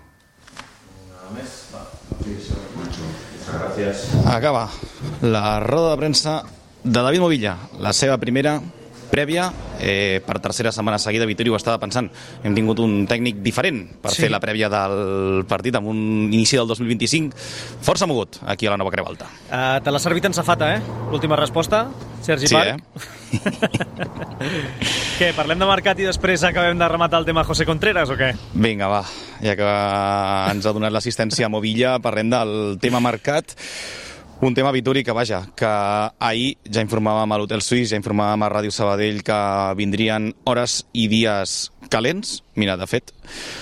Acaba la roda de premsa de David Movilla, la seva primera prèvia, eh, per tercera setmana seguida. Vittori ho estava pensant, hem tingut un tècnic diferent per sí. fer la prèvia del partit amb un inici del dos mil vint-i-cinc força mogut aquí a la Nova Creu Alta. Uh, te l'ha servit en safata, eh? L'última resposta, Sergi sí, Parc. Eh? Què, parlem de mercat i després acabem de rematar el tema José Contreras o què? Vinga, va, ja que ens ha donat l'assistència a Movilla, parlem del tema mercat. Un tema, Vittori, que vaja, que ahir ja informàvem a l'Hotel Suís, ja informàvem a Ràdio Sabadell que vindrien hores i dies calents. Mira, de fet,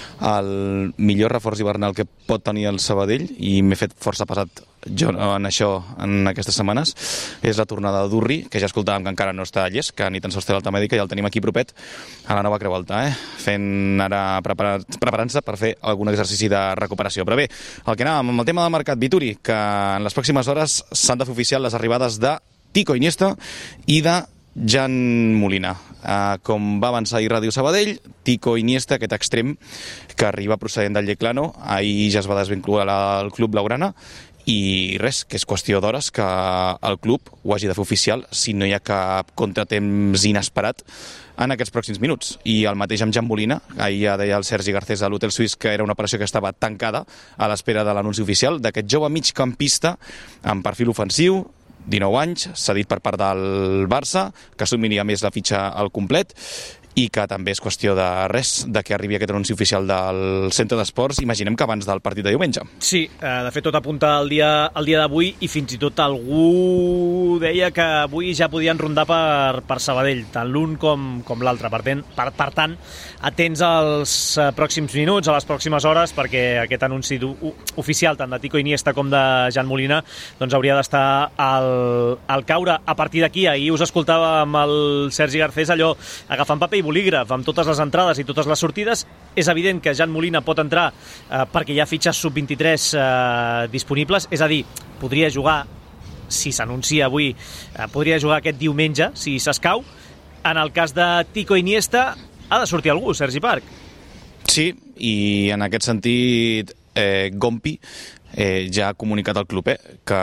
el millor reforç hivernal que pot tenir el Sabadell, i m'he fet força pesat jo en això en aquestes setmanes, és la tornada d'Urri, que ja escoltàvem que encara no està a Llers, que ni tan sols té l'alta mèdica, i el tenim aquí propet a la Nova Creu Alta, eh? fent ara preparant-se per fer algun exercici de recuperació. Però bé, el que anàvem amb el tema del mercat, Vittori, que en les pròximes hores s'han de fer oficial les arribades de Tico Iniesta i de Jan Molina. Uh, com va avançar ahir Ràdio Sabadell, Tico Iniesta, aquest extrem que arriba procedent del Yeclano, ahir ja es va desvincular al club blaugrana, i res, que és qüestió d'hores que el club ho hagi de fer oficial si no hi ha cap contratemps inesperat en aquests pròxims minuts. I el mateix amb Jan Molina, ahir ja deia el Sergi Garcés a l'Hotel Suís que era una operació que estava tancada a l'espera de l'anunci oficial d'aquest jove migcampista amb perfil ofensiu, dinou anys, cedit per part del Barça, que assumiria més la fitxa al complet, i que també és qüestió de res, de que arribi aquest anunci oficial del centre d'esports, imaginem que abans del partit de diumenge. Sí, de fet tot apunta al dia, al dia d'avui, i fins i tot algú deia que avui ja podien rondar per, per Sabadell, tant l'un com, com l'altre. Per, per, per tant, atents als pròxims minuts, a les pròximes hores, perquè aquest anunci oficial tant de Tico Iniesta com de Jan Molina doncs hauria d'estar al, al caure. A partir d'aquí, ahir us escoltava amb el Sergi Garcés allò agafant paper i bolígraf amb totes les entrades i totes les sortides. És evident que Jan Molina pot entrar eh, perquè hi ha fitxes sub vint-i-tres eh, disponibles, és a dir, podria jugar, si s'anuncia avui, eh, podria jugar aquest diumenge, si s'escau. En el cas de Tico Iniesta, ha de sortir algú, Sergi Parc. Sí, i en aquest sentit, eh, Gompi eh, ja ha comunicat al club eh, que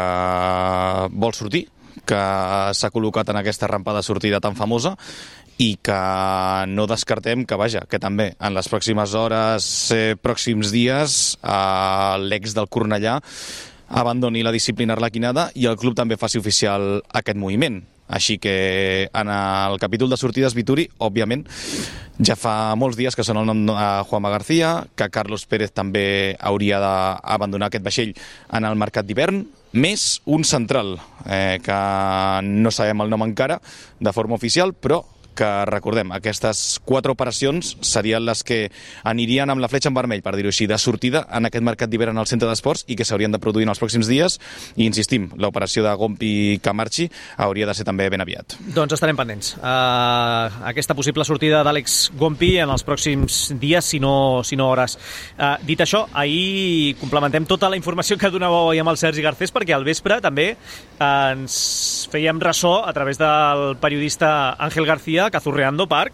vol sortir, que s'ha col·locat en aquesta rampa de sortida tan famosa, i que no descartem que, vaja, que també en les pròximes hores, eh, pròxims dies, eh, l'ex del Cornellà abandoni la disciplina arlequinada i el club també faci oficial aquest moviment. Així que en el capítol de sortides, Vittori, òbviament, ja fa molts dies que sona el nom de Juanma García, que Carlos Pérez també hauria d'abandonar aquest vaixell en el mercat d'hivern, més un central, eh, que no sabem el nom encara de forma oficial, però que, recordem, aquestes quatre operacions serien les que anirien amb la fletxa en vermell, per dir-ho així, de sortida en aquest mercat d'hivern al centre d'esports i que s'haurien de produir en els pròxims dies. I insistim, l'operació de Gompi que marxi hauria de ser també ben aviat. Doncs estarem pendents. Uh, aquesta possible sortida d'Àlex Gompi en els pròxims dies, si no, si no hores. Uh, dit això, ahir complementem tota la informació que donàveu ahir amb el Sergi Garcés, perquè al vespre també uh, ens fèiem ressò a través del periodista Ángel García, Cazurreando Parc,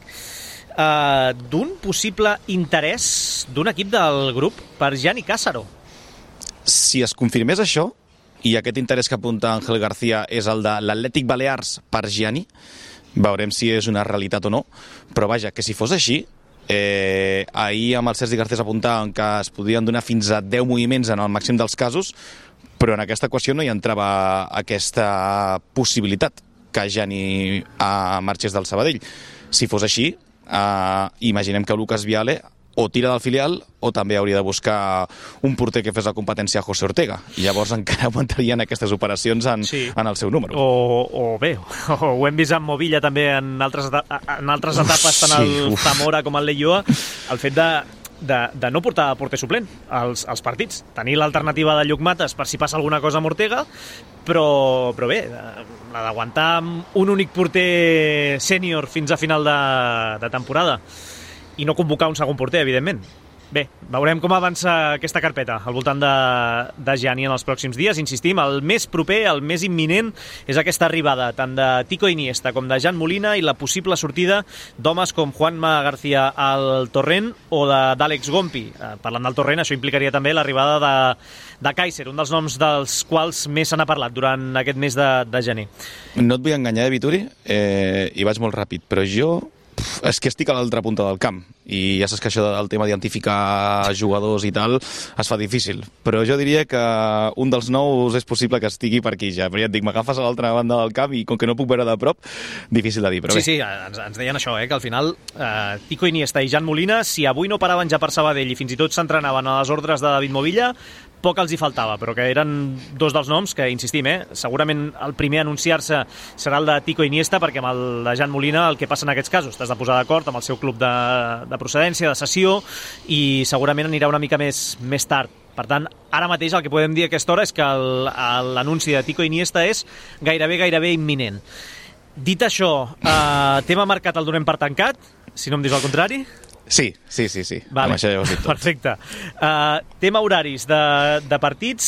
eh, d'un possible interès d'un equip del grup per Gianni Càssaro. Si es confirmés això, i aquest interès que apunta Ángel García és el de l'Atlètic Balears per Gianni, veurem si és una realitat o no, però vaja, que si fos així, eh, ahir amb el Sergi Garcés apuntaven que es podien donar fins a deu moviments en el màxim dels casos, però en aquesta equació no hi entrava aquesta possibilitat que Gianni a marxés del Sabadell. Si fos així, eh, imaginem que Lucas Viale o tira del filial o també hauria de buscar un porter que fes la competència a José Ortega. I llavors encara aguantarien aquestes operacions en, sí. en el seu número. O, o bé, o, ho hem vist amb Movilla també en altres, en altres etapes, tant el sí, Zamora com el Leioa, el fet de De, de no portar porter suplent als, als partits. Tenir l'alternativa de Lluc Mates per si passa alguna cosa amb Ortega, però, però bé, la d'aguantar un únic porter sènior fins a final de, de temporada i no convocar un segon porter, evidentment. Bé, veurem com avança aquesta carpeta al voltant de, de Gianni en els pròxims dies. Insistim, el més proper, el més imminent, és aquesta arribada tant de Tico Iniesta com de Jan Molina i la possible sortida d'homes com Juanma García al Torrent o d'Àlex Gompi. Eh, parlant del Torrent, això implicaria també l'arribada de, de Kaiser, un dels noms dels quals més se n'ha parlat durant aquest mes de, de gener. No et vull enganyar, eh, Vituri, eh, i vaig molt ràpid, però jo és que estic a l'altra punta del camp i ja saps que això del tema d'identificar jugadors i tal es fa difícil, però jo diria que un dels nous és possible que estigui per aquí ja, però ja et dic, m'agafes a l'altra banda del camp i com que no puc veure de prop, difícil de dir, però sí, bé. Sí, ens, ens deien això, eh, que al final eh, Tico Iniesta i Jan Molina, si avui no paraven ja per Sabadell i fins i tot s'entrenaven a les ordres de David Movilla, poc els hi faltava, però que eren dos dels noms que, insistim, eh, segurament el primer a anunciar-se serà el de Tico Iniesta, perquè amb el de Jan Molina el que passa en aquests casos, t'has de posar d'acord amb el seu club de, de procedència, de cessió, i segurament anirà una mica més, més tard. Per tant, ara mateix el que podem dir a aquesta hora és que l'anunci de Tico Iniesta és gairebé, gairebé imminent. Dit això, eh, tema marcat el donem per tancat, si no em dius el contrari? Sí, sí, sí, sí. Vale. Amb això ja ho has dit tot. Perfecte. Uh, tema horaris de, de partits.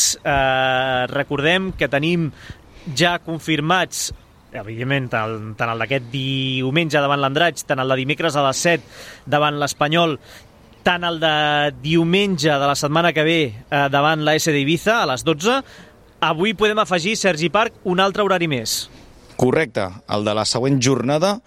Uh, recordem que tenim ja confirmats, evidentment, tant, tant el d'aquest diumenge davant l'Andratx, tant el de dimecres a les set davant l'Espanyol, tant el de diumenge de la setmana que ve uh, davant la S D Ibiza a les dotze. Avui podem afegir, Sergi Parc, un altre horari més. Correcte, el de la següent jornada,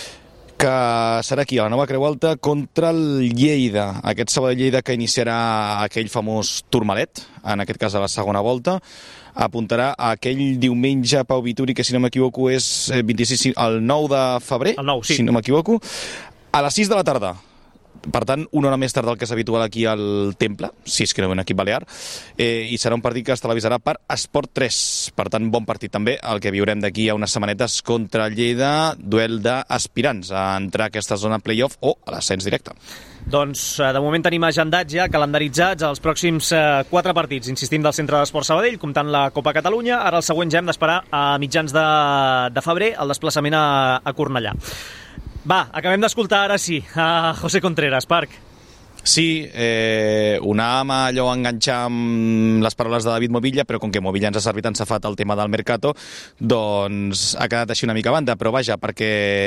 que serà aquí, a la Nova Creu Alta, contra el Lleida. Aquest Sabadell-Lleida que iniciarà aquell famós Tourmalet, en aquest cas a la segona volta, apuntarà a aquell diumenge, Pau Vituri, que si no m'equivoco és vint-i-sis, el nou de febrer, el nou, sí. Si no m'equivoco, a les sis de la tarda. Per tant, una hora més tard del que és habitual aquí al Temple, si és que no ve un equip balear, eh, i serà un partit que es televisarà per Esport tres. Per tant, bon partit també, el que viurem d'aquí a unes setmanetes contra el Lleida, duel d'aspirants a entrar a aquesta zona playoff o a l'ascens directe. Doncs de moment tenim agendats ja, calendaritzats els pròxims eh, quatre partits, insistim, del Centre d'Esport Sabadell, comptant la Copa Catalunya. Ara el següent ja hem d'esperar a mitjans de, de febrer el desplaçament a, a Cornellà. Va, acabem d'escoltar ara sí a José Contreras, Parc. Sí, eh, unàvem allò a enganxar amb les paraules de David Movilla, però com que Movilla ens ha servit en safat el tema del Mercato, doncs ha quedat així una mica a banda, però vaja, perquè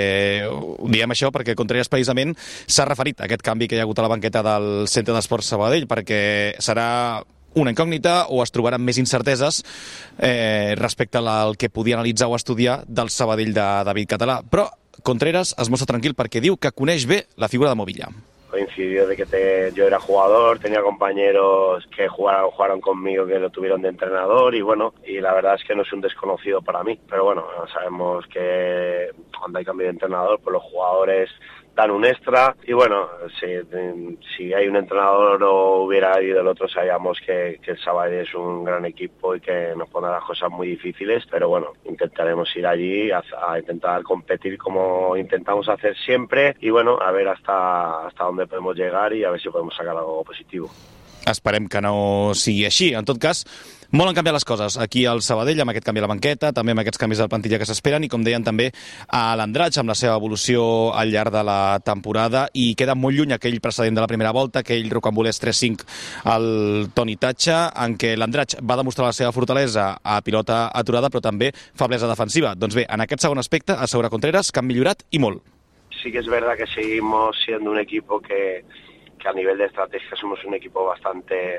diem això perquè Contreras precisament s'ha referit a aquest canvi que hi ha hagut a la banqueta del Centre d'Esport Sabadell, perquè serà una incògnita o es trobaran més incerteses eh, respecte al que podia analitzar o estudiar del Sabadell de David Català. Però Contreras es mostra tranquil perquè diu que coneix bé la figura de Movilla. Coincidió de que te, yo era jugador, tenía compañeros que jugaron, jugaron conmigo, que lo tuvieron de entrenador y bueno, y la verdad es que no es un desconocido para mí, pero bueno, sabemos que cuando hay cambio de entrenador, pues los jugadores dan un extra y bueno, si, si hay un entrenador o hubiera ido el otro, sabíamos que, que el Sabadell es un gran equipo y que nos pone las cosas muy difíciles, pero bueno, intentaremos ir allí a, a intentar competir como intentamos hacer siempre y bueno, a ver hasta, hasta dónde podemos llegar y a ver si podemos sacar algo positivo. Esperem que no sigui així. En tot cas, molt han canviat les coses aquí al Sabadell, amb aquest canvi a la banqueta, també amb aquests canvis de plantilla que s'esperen i, com deien, també a l'Andratx, amb la seva evolució al llarg de la temporada, i queda molt lluny aquell precedent de la primera volta, aquell rocambolès tres cinc al Toni Tatxa, en què l'Andratx va demostrar la seva fortalesa a pilota aturada, però també feblesa defensiva. Doncs bé, en aquest segon aspecte, assegura Contreras que han millorat i molt. Sí que es verdad que seguimos siendo un equipo que que a nivel de estrategia somos un equipo bastante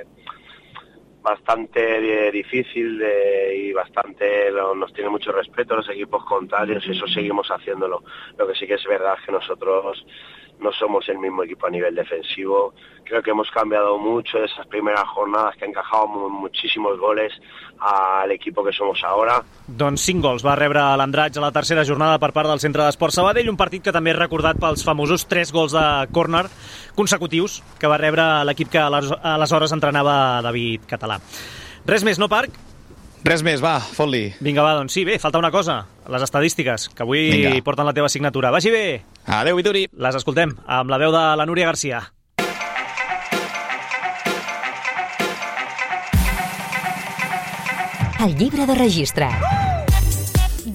bastante difícil de, y bastante nos tiene mucho respeto los equipos contrarios y eso seguimos haciéndolo. Lo que sí que es verdad es que nosotros no somos el mismo equipo a nivel defensivo. Creo que hemos cambiado mucho de esas primeras jornadas que han encajado muchísimos goles al equipo que somos ahora. Doncs cinc gols va rebre l'Andratx a la tercera jornada per part del Centre d'Esport Sabadell, un partit que també és recordat pels famosos tres gols de córner consecutius que va rebre l'equip que aleshores entrenava David Català. Res més, no, Parc? Res més, va, fot-li. Vinga, va, doncs sí, bé, falta una cosa, les estadístiques, que avui Vinga. Porten la teva signatura. Vagi bé! Adéu, Vituri! Les escoltem amb la veu de la Núria Garcia. El llibre de registre.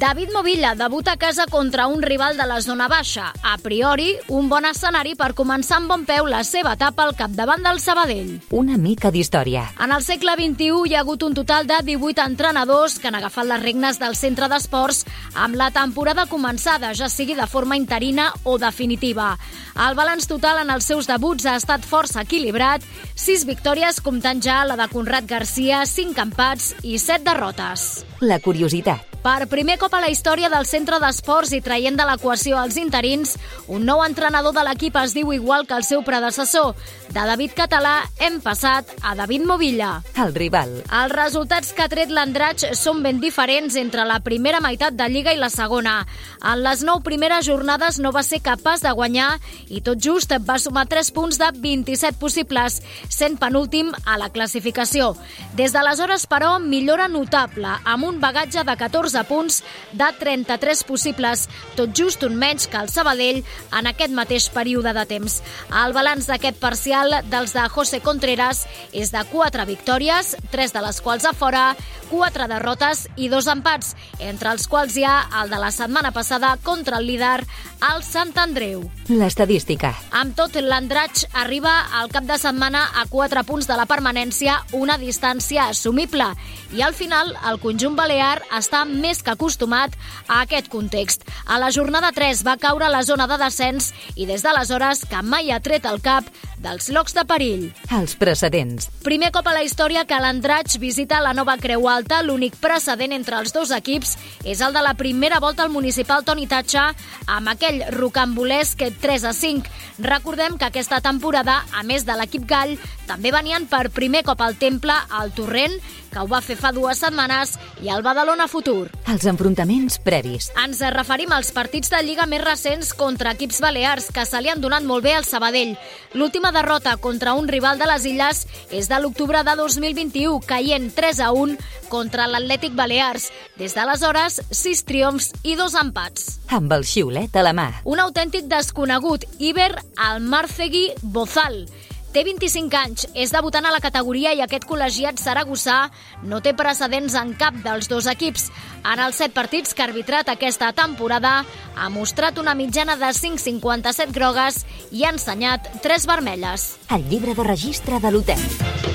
David Movilla debuta a casa contra un rival de la zona baixa. A priori, un bon escenari per començar amb bon peu la seva etapa al capdavant del Sabadell. Una mica d'història. En el segle vint-i-u hi ha hagut un total de divuit entrenadors que han agafat les regnes del centre d'esports amb la temporada començada, ja sigui de forma interina o definitiva. El balanç total en els seus debuts ha estat força equilibrat, sis victòries comptant ja la de Conrad Garcia, cinc empats i set derrotes. La curiositat. Per primer cop a la història del centre d'esports i traient de l'equació els interins, un nou entrenador de l'equip es diu igual que el seu predecessor. De David Català hem passat a David Movilla. El rival. Els resultats que ha tret l'Andratx són ben diferents entre la primera meitat de Lliga i la segona. En les nou primeres jornades no va ser capaç de guanyar i tot just va sumar tres punts de vint-i-set possibles, sent penúltim a la classificació. Des d'aleshores, però, millora notable, amb un bagatge de catorze punts de trenta-tres possibles, tot just un menys que el Sabadell en aquest mateix període de temps. El balanç d'aquest parcial dels de José Contreras és de quatre victòries, tres de les quals a fora, quatre derrotes i dos empats, entre els quals hi ha el de la setmana passada contra el líder, el Sant Andreu. L'estadística. Amb tot, l'Andratx arriba al cap de setmana a quatre punts de la permanència, una distància assumible, i al final el conjunt balear està més que acostumat a aquest context. A la jornada tres va caure a la zona de descens i des d'aleshores que mai ha tret el cap dels llocs de perill. Els precedents. Primer cop a la història que l'Andratx visita la nova Creu Alta. L'únic precedent entre els dos equips és el de la primera volta al municipal Toni Tatxa amb aquell rocambolesc tres a cinc. Recordem que aquesta temporada, a més de l'equip gall, també venien per primer cop al Temple, al Torrent, que ho va fer fa dues setmanes, i el Badalona Futur. Els enfrontaments previs. Ens referim als partits de Lliga més recents contra equips balears que se li han donat molt bé al Sabadell. L'última derrota contra un rival de les Illes és de l'octubre de dos mil vint-i-u, caient tres a un contra l'Atlètic Balears. Des d'aleshores, sis triomfs i dos empats. Amb el xiulet a la mà. Un autèntic desconegut, Iber Almarcegui Bozal. Té vint-i-cinc anys, és debutant a la categoria i aquest col·legiat saragossà no té precedents en cap dels dos equips. En els set partits que ha arbitrat aquesta temporada ha mostrat una mitjana de cinc coma cinquanta-set grogues i ha ensenyat tres vermelles. El llibre de registre de l'hotel.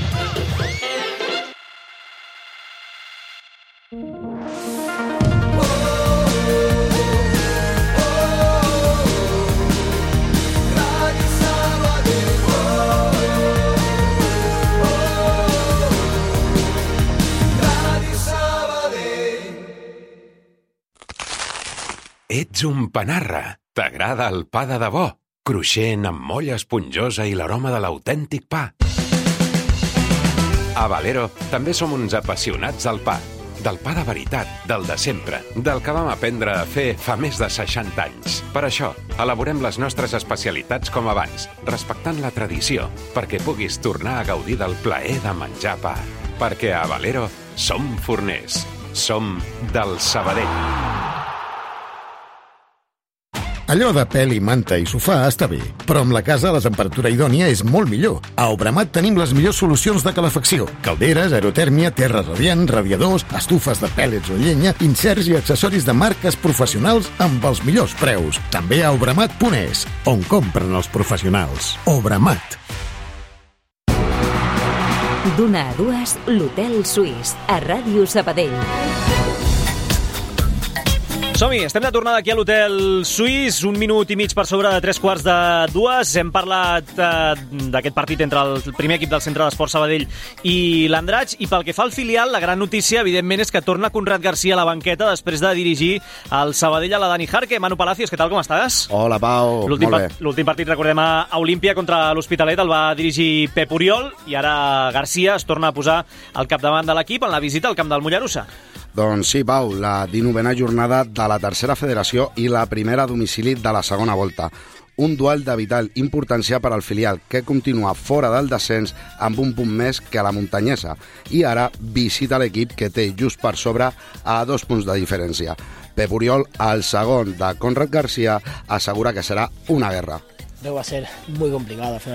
Ets un panarra. T'agrada el pa de debò, cruixent amb molla esponjosa i l'aroma de l'autèntic pa. A Valero també som uns apassionats del pa. Del pa de veritat, del de sempre, del que vam aprendre a fer fa més de seixanta anys. Per això, elaborem les nostres especialitats com abans, respectant la tradició, perquè puguis tornar a gaudir del plaer de menjar pa. Perquè a Valero som forners. Som del Sabadell. Allò de pèl i manta i sofà està bé, però amb la casa la temperatura idònia és molt millor. A Obramat tenim les millors solucions de calefacció. Calderes, aerotèrmia, terra radiant, radiadors, estufes de pèl·lets o llenya, inserts i accessoris de marques professionals amb els millors preus. També a obramat punt es, on compren els professionals. Obramat. D'una a dues, l'Hotel Suís, a Ràdio Sabadell. Som-hi, estem de tornada aquí a l'Hotel Suís, un minut i mig per sobre de tres quarts de dues. Hem parlat eh, d'aquest partit entre el primer equip del Centre d'Esport Sabadell i l'Andratx, i pel que fa al filial, la gran notícia, evidentment, és que torna Conrad Garcia a la banqueta després de dirigir el Sabadell a la Dani Jarque. Manu Palacios, què tal, com estàs? Hola, Pau, molt bé. L'últim partit, recordem, a Olímpia contra l'Hospitalet, el va dirigir Pep Oriol, i ara Garcia es torna a posar al capdavant de l'equip en la visita al camp del Mollerussa. Doncs sí, Pau, la dinovena jornada de la tercera federació i la primera a domicili de la segona volta. Un duel de vital importància per al filial, que continua fora del descens amb un punt més que la muntanyesa, i ara visita l'equip que té just per sobre a dos punts de diferència. Pep Oriol, el segon de Conrad Garcia, assegura que serà una guerra. Creo que va a ser muy complicado. Al final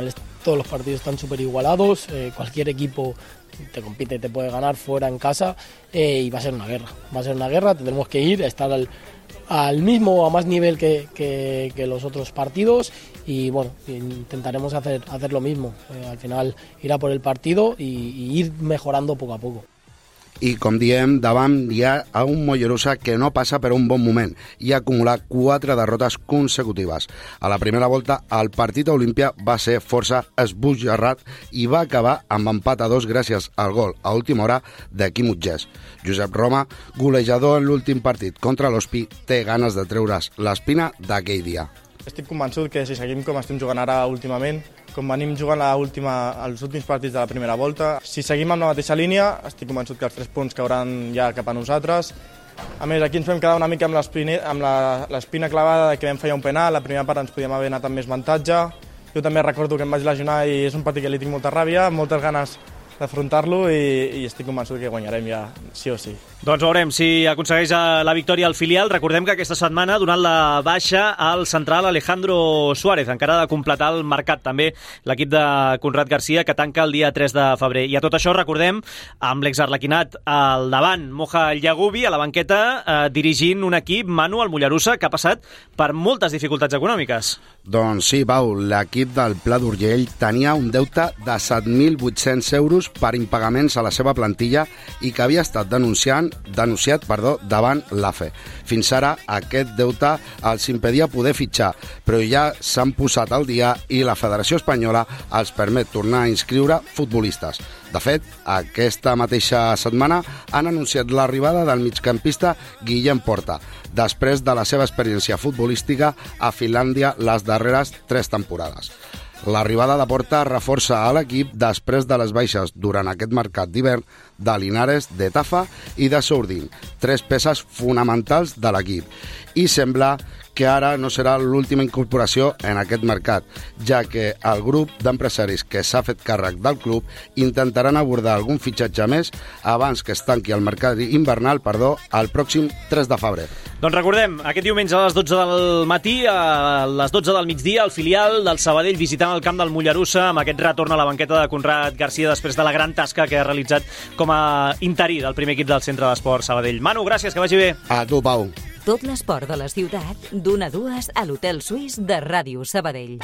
todos los partidos están súper igualados, eh, cualquier equipo te compite, te puede ganar fuera, en casa, eh, y va a ser una guerra, va a ser una guerra, tendremos que ir a estar al, al mismo o a más nivel que, que, que los otros partidos y bueno, intentaremos hacer, hacer lo mismo, eh, al final ir a por el partido y, y ir mejorando poco a poco. I, com diem, davant hi ha un Mollerussa que no passa per un bon moment i ha acumulat quatre derrotes consecutives. A la primera volta, el partit a Olímpia va ser força esbojarrat i va acabar amb empat a dos gràcies al gol a última hora de Quim Utgés. Josep Roma, golejador en l'últim partit contra l'Hospi, té ganes de treure's l'espina d'aquell dia. Estic convençut que si seguim com estem jugant ara últimament, com venim jugant la última, els últims partits de la primera volta, si seguim amb la mateixa línia, estic convençut que els tres punts cauran ja cap a nosaltres. A més, aquí ens vam quedar una mica amb l'espina clavada de que vam fallar un penal, la primera part ens podíem haver anat amb més avantatge. Jo també recordo que em vaig lesionar i és un partit que li tinc molta ràbia, moltes ganes d'afrontar-lo i, i estic convençut que guanyarem ja, sí o sí. Doncs veurem si aconsegueix la victòria al filial. Recordem que aquesta setmana ha donat la baixa al central Alejandro Suárez. Encara ha de completar el mercat també l'equip de Conrad Garcia, que tanca el dia tres de febrer. I a tot això, recordem, amb l'exarlequinat al davant, Moja Llagubi, a la banqueta, eh, dirigint un equip, Manu, el Mollerussa, que ha passat per moltes dificultats econòmiques. Doncs sí, Pau, l'equip del Pla d'Urgell tenia un deute de set mil vuit-cents euros per impagaments a la seva plantilla i que havia estat denunciant denunciat perdó, davant l'A F E. Fins ara aquest deute els impedia poder fitxar, però ja s'han posat al dia i la Federació Espanyola els permet tornar a inscriure futbolistes. De fet, aquesta mateixa setmana han anunciat l'arribada del migcampista Guillem Porta, després de la seva experiència futbolística a Finlàndia les darreres tres temporades. L'arribada de Porta reforça a l'equip després de les baixes durant aquest mercat d'hivern de Linares, de Tafa i de Sourdin, tres peces fonamentals de l'equip. I sembla que ara no serà l'última incorporació en aquest mercat, ja que el grup d'empresaris que s'ha fet càrrec del club intentaran abordar algun fitxatge més abans que es tanqui el mercat invernal, perdó, el pròxim tres de febrer. Doncs recordem, aquest diumenge a les dotze del matí, a les dotze del migdia, el filial del Sabadell visitant el camp del Mollerussa amb aquest retorn a la banqueta de Conrad Garcia després de la gran tasca que ha realitzat com a interí del primer equip del Centre d'Esport Sabadell. Manu, gràcies, que vagi bé. A tu, Pau. Tot l'esport de la ciutat, d'una a dues a l'Hotel Suís de Ràdio Sabadell.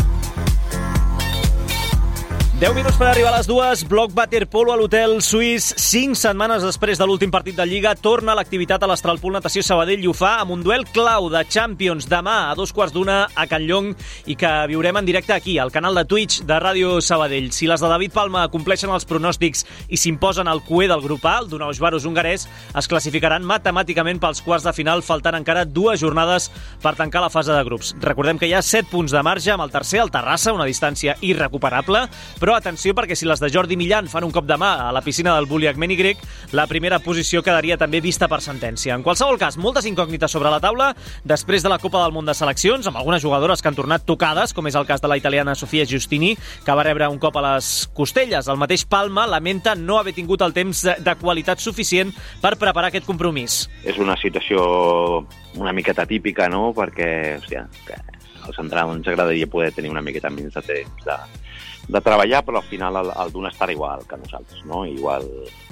deu minuts per arribar a les dues, bloc waterpolo a l'Hotel Suís. Cinc setmanes després de l'últim partit de Lliga, torna l'activitat a l'Astralpool Natació Sabadell i ho fa amb un duel clau de Champions demà a dos quarts d'una a Can Llong i que viurem en directe aquí, al canal de Twitch de Ràdio Sabadell. Si les de David Palma compleixen els pronòstics i s'imposen al cué del grup A, el Dunaus Varos hongarès, es classificaran matemàticament pels quarts de final, faltant encara dues jornades per tancar la fase de grups. Recordem que hi ha set punts de marge amb el tercer, el Terrassa, una distància irrecuperable, però atenció perquè si les de Jordi Millan fan un cop de mà a la piscina del Buliagmeni grec, la primera posició quedaria també vista per sentència. En qualsevol cas, moltes incògnites sobre la taula després de la Copa del Món de Seleccions, amb algunes jugadores que han tornat tocades, com és el cas de la italiana Sofia Giustini, que va rebre un cop a les costelles. El mateix Palma lamenta no haver tingut el temps de qualitat suficient per preparar aquest compromís. És una situació una miqueta típica, no?, perquè, hòstia, que als entrenadors ens agradaria poder tenir una miqueta més de temps de de treballar, però al final el, el d'un estarà igual que nosaltres, no? Igual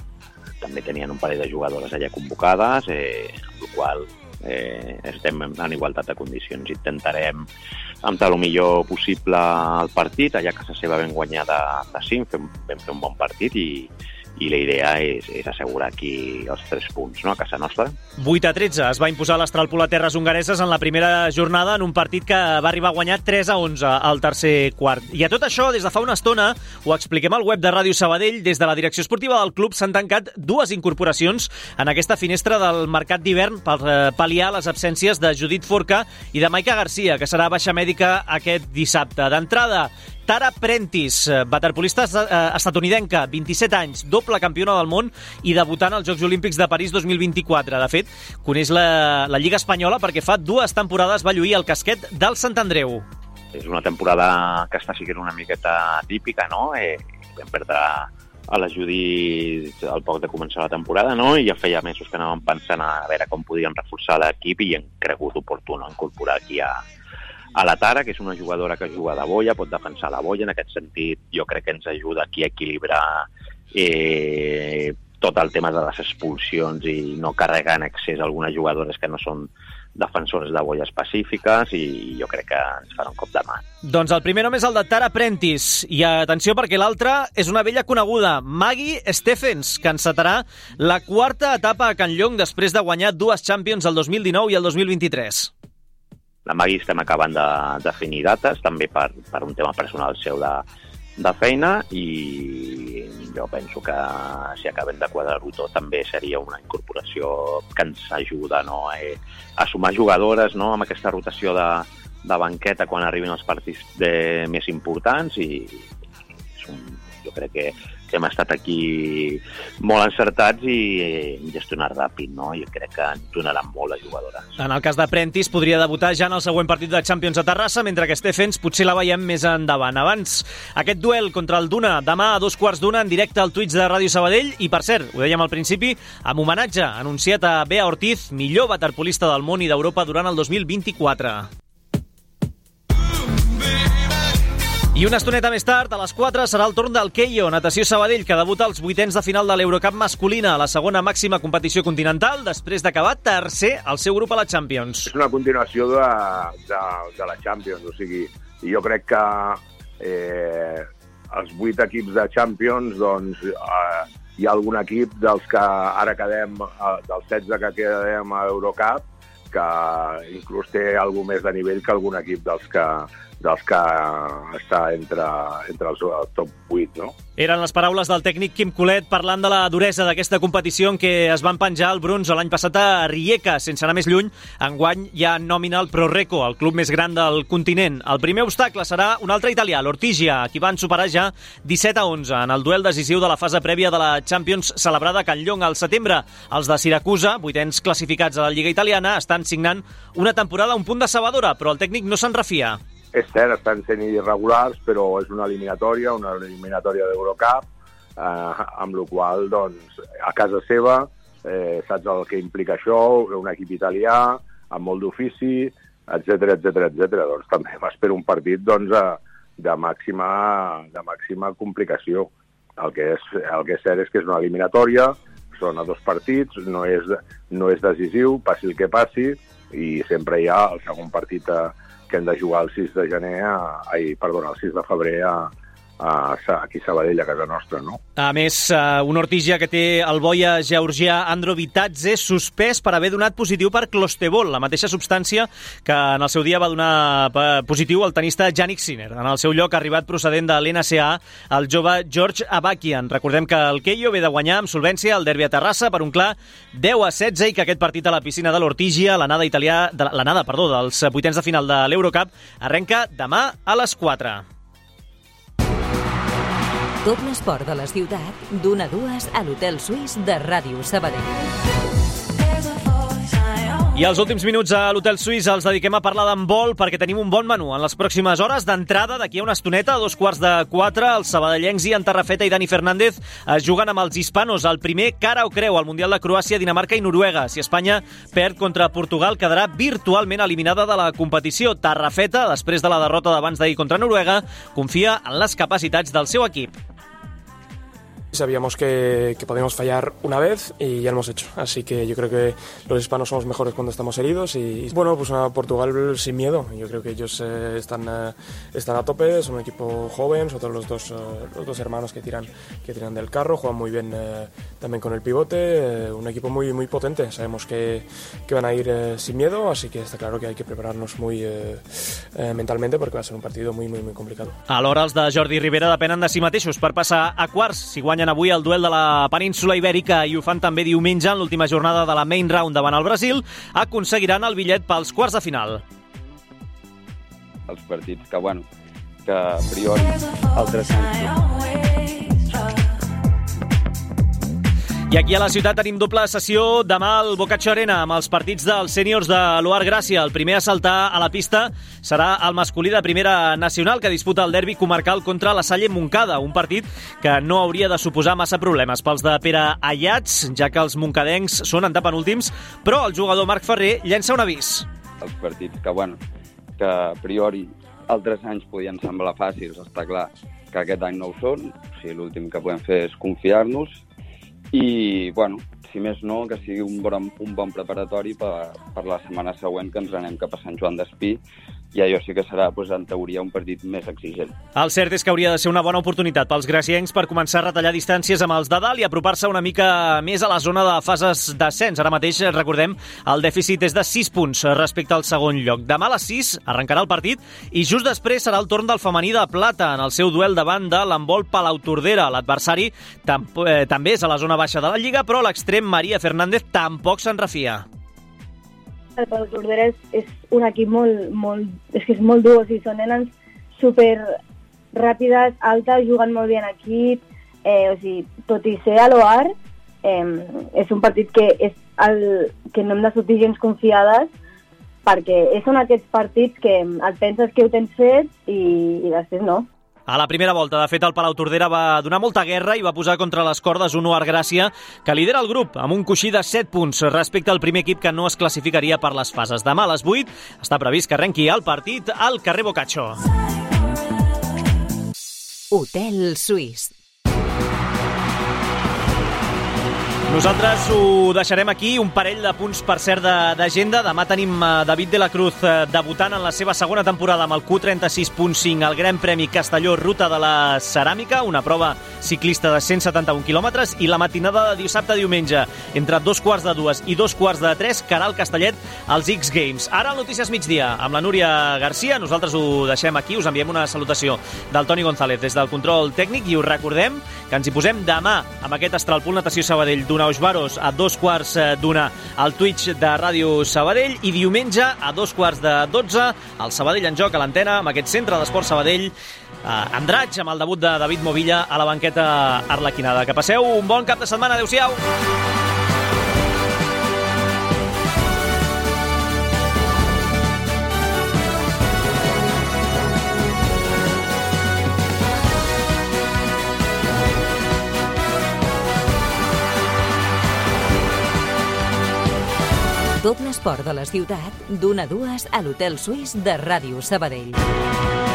també tenien un parell de jugadores allà convocades, eh, amb la qual eh, estem en igualtat de condicions. Intentarem amb el millor possible el partit, allà a casa seva vam guanyar de, de cinc, fem, vam fer un bon partit i, i la idea és, és assegurar aquí els tres punts, no?, a casa nostra. vuit a tretze es va imposar l'Astralpool a terres hongareses en la primera jornada en un partit que va arribar a guanyar tres a onze al tercer quart. I a tot això, des de fa una estona, ho expliquem al web de Ràdio Sabadell, des de la direcció esportiva del club s'han tancat dues incorporacions en aquesta finestra del mercat d'hivern per pal·liar les absències de Judit Forca i de Maika Garcia, que serà baixa mèdica aquest dissabte. D'entrada, Tara Prentice, waterpolista estatunidenca, vint-i-set anys, doble campiona del món i debutant als Jocs Olímpics de París dos mil vint-i-quatre. De fet, coneix la, la Lliga Espanyola perquè fa dues temporades va lluir el casquet del Sant Andreu. És una temporada que està sent una miqueta típica, no? Eh, vam perdre a la Judit al poc de començar la temporada, no? I ja feia mesos que anàvem pensant a veure com podíem reforçar l'equip i hem cregut oportú, no?, incorporar aquí a a la Tara, que és una jugadora que juga de boia, pot defensar la boia. En aquest sentit, jo crec que ens ajuda aquí a equilibrar eh, tot el tema de les expulsions i no carregar en excés algunes jugadores que no són defensores de boia específiques, i jo crec que ens farà un cop de mà. Doncs el primer nom és el de Tara Prentice, i atenció perquè l'altre és una vella coneguda, Maggie Stephens, que encetarà la quarta etapa a Campllong després de guanyar dues Champions el dos mil dinou i el dos mil vint-i-tres. La Maggie estem acabant de definir dates, també per, per un tema personal seu de, de feina, i jo penso que si acabem de quadrar-ho tot també seria una incorporació que ens ajuda, no, a, a sumar jugadores, no, amb aquesta rotació de, de banqueta quan arribin els partits de, més importants, i és un, jo crec que, que hem estat aquí molt encertats i gestionar ràpid, no? I crec que ens donaran molt les jugadores. En el cas de Prentice podria debutar ja en el següent partit de Champions a Terrassa, mentre que Stephens potser la veiem més endavant. Abans, aquest duel contra el Duna, demà a dos quarts d'una en directe al Twitch de Ràdio Sabadell, i per cert, ho dèiem al principi, amb homenatge anunciat a Bea Ortiz, millor waterpolista del món i d'Europa durant el dos mil vint-i-quatre. I una estoneta més tard, a les quatre, serà el torn del Keio, Natació Sabadell, que debuta als vuitens de final de l'Eurocup masculina, la segona màxima competició continental, després d'acabar tercer al seu grup a la Champions. És una continuació de, de, de la Champions, o sigui, jo crec que eh, els vuit equips de Champions, doncs, eh, hi ha algun equip dels que ara quedem, eh, dels setze que quedem a Eurocup, que inclús té algú més de nivell que algun equip dels que dels que està entre, entre els el top vuit, no? Eren les paraules del tècnic Quim Colet parlant de la duresa d'aquesta competició en què es van penjar el bronze l'any passat a Rijeka, sense anar més lluny. Enguany hi ha nòmina el ProReco, el club més gran del continent. El primer obstacle serà un altre italià, l'Ortigia, qui van superar ja disset a onze en el duel decisiu de la fase prèvia de la Champions celebrada a Campllong al setembre. Els de Siracusa, vuitens classificats a la Lliga Italiana, estan signant una temporada un punt decebedora, però el tècnic no se'n refia. És cert, estan sent irregulars, però és una eliminatòria, una eliminatòria d'Eurocup, eh, amb la qual, doncs, a casa seva, eh, saps el que implica això, un equip italià, amb molt d'ofici, etcètera, etcètera, etcètera. Doncs també m'espero un partit, doncs, de màxima, de màxima complicació. El que, és, el que és cert és que és una eliminatòria, són a dos partits, no és, no és decisiu, passi el que passi, i sempre hi ha el segon partit a que hem de jugar el sis de gener, a, ai, perdona, el sis de febrer a, a, aquí a Sabadell, a casa nostra, no? A més, un Ortigia que té el boia georgià Andro Vitadze suspès per haver donat positiu per clostebol, la mateixa substància que en el seu dia va donar positiu el tenista Jannik Sinner. En el seu lloc ha arribat procedent de l'N C A el jove George Avakian. Recordem que el Keio ve de guanyar amb solvència el derbi a Terrassa per un clar deu a setze i que aquest partit a la piscina de l'Ortigia, l'anada italià, de, l'anada, perdó, dels vuitens de final de l'Eurocup, arrenca demà a les quatre. Tot l'esport de la ciutat, d'una a dues a l'Hotel Suís de Ràdio Sabadell. I els últims minuts a l'Hotel Suís els dediquem a parlar d'handbol perquè tenim un bon menú. En les pròximes hores d'entrada, d'aquí a una estoneta, a dos quarts de quatre, els sabadellencs i en Tarrafeta i Dani Fernández es juguen amb els hispanos el primer cara o creu al Mundial de Croàcia, Dinamarca i Noruega. Si Espanya perd contra Portugal, quedarà virtualment eliminada de la competició. Tarrafeta, després de la derrota d'abans d'ahir contra Noruega, confia en les capacitats del seu equip. Sabíamos que, que podíamos fallar una vez y ya lo hemos hecho. Así que yo creo que los hispanos somos mejores cuando estamos heridos. Y bueno, pues a Portugal sin miedo. Yo creo que ellos eh, están, eh, están a tope, son un equipo joven, sobre todo los dos, eh, los dos hermanos que tiran, que tiran del carro, juegan muy bien eh, también con el pivote. Eh, un equipo muy, muy potente. Sabemos que, que van a ir eh, sin miedo, así que está claro que hay que prepararnos muy eh, eh, mentalmente porque va a ser un partido muy, muy, muy complicado. Alhora, els de Jordi Rivera depenen de si mateixos per passar a quarts. Si guanyen avui el duel de la península Ibèrica i ho fan també diumenge en l'última jornada de la main round davant el Brasil, aconseguiran el bitllet pels quarts de final. Els partits que, bueno, que a priori altres anys. I aquí a la ciutat tenim doble sessió demà al Boccaccio Arena amb els partits dels sèniors de l'Oar Gràcia. El primer a saltar a la pista serà el masculí de primera nacional que disputa el derbi comarcal contra la Salle Montcada, un partit que no hauria de suposar massa problemes pels de Pere Ayats, ja que els moncadencs són antepenúltims, però el jugador Marc Ferrer llença un avís. Els partits que, bueno, que a priori altres anys podien semblar fàcils, està clar que aquest any no ho són, o sigui, l'últim que podem fer és confiar-nos i, bueno, si més no, que sigui un bon, un bon preparatori per, per la setmana següent que ens anem cap a Sant Joan d'Espí i allò sí que serà, doncs, en teoria, un partit més exigent. El cert és que hauria de ser una bona oportunitat pels graciencs per començar a retallar distàncies amb els de dalt i apropar-se una mica més a la zona de fases d'ascens. Ara mateix, recordem, el dèficit és de sis punts respecte al segon lloc. Demà a les sis arrencarà el partit i just després serà el torn del femení de plata en el seu duel davant de l'handbol Palau-Tordera. L'adversari tam eh, també és a la zona baixa de la Lliga, però l'extrem Maria Fernández tampoc se'n refia. El Palau-Tordera és, és un equip molt, molt, és que és molt dur, o sigui, són nenes super ràpides, altes, juguen molt bé en equip, eh, o sigui, tot i ser a l'O A R, eh, és un partit que, és el, que no hem de sortir gens confiades, perquè són aquests partits que et penses que ho tens fet i, i després no. A la primera volta, de fet, el Palau-Tordera va donar molta guerra i va posar contra les cordes un O A R Gràcia que lidera el grup amb un coixí de set punts respecte al primer equip que no es classificaria per les fases. Demà a les vuit està previst que arrenqui el partit al carrer Boccaccio. Hotel Suís. Nosaltres ho deixarem aquí, un parell de punts, per cert, d'agenda. Demà tenim David de la Cruz debutant en la seva segona temporada amb el Q trenta-sis punt cinc al Gran Premi Castelló Ruta de la Ceràmica, una prova ciclista de cent setanta-un quilòmetres, i la matinada de dissabte a diumenge, entre dos quarts de dues i dos quarts de tres, Caral Castellet als X Games. Ara el Notícies Migdia amb la Núria Garcia. Nosaltres ho deixem aquí, us enviem una salutació del Toni González des del control tècnic i us recordem que ens hi posem demà amb aquest Astralpool Natació Sabadell d'Unaus Baros a dos quarts d'una al Twitch de Ràdio Sabadell i diumenge a dos quarts de dotze al Sabadell en Joc a l'antena amb aquest centre d'esport Sabadell eh, Andratx amb el debut de David Movilla a la banqueta arlequinada. Que passeu un bon cap de setmana. Adéu-siau. Tot l'esport de la ciutat, d'una a dues a l'Hotel Suís de Ràdio Sabadell.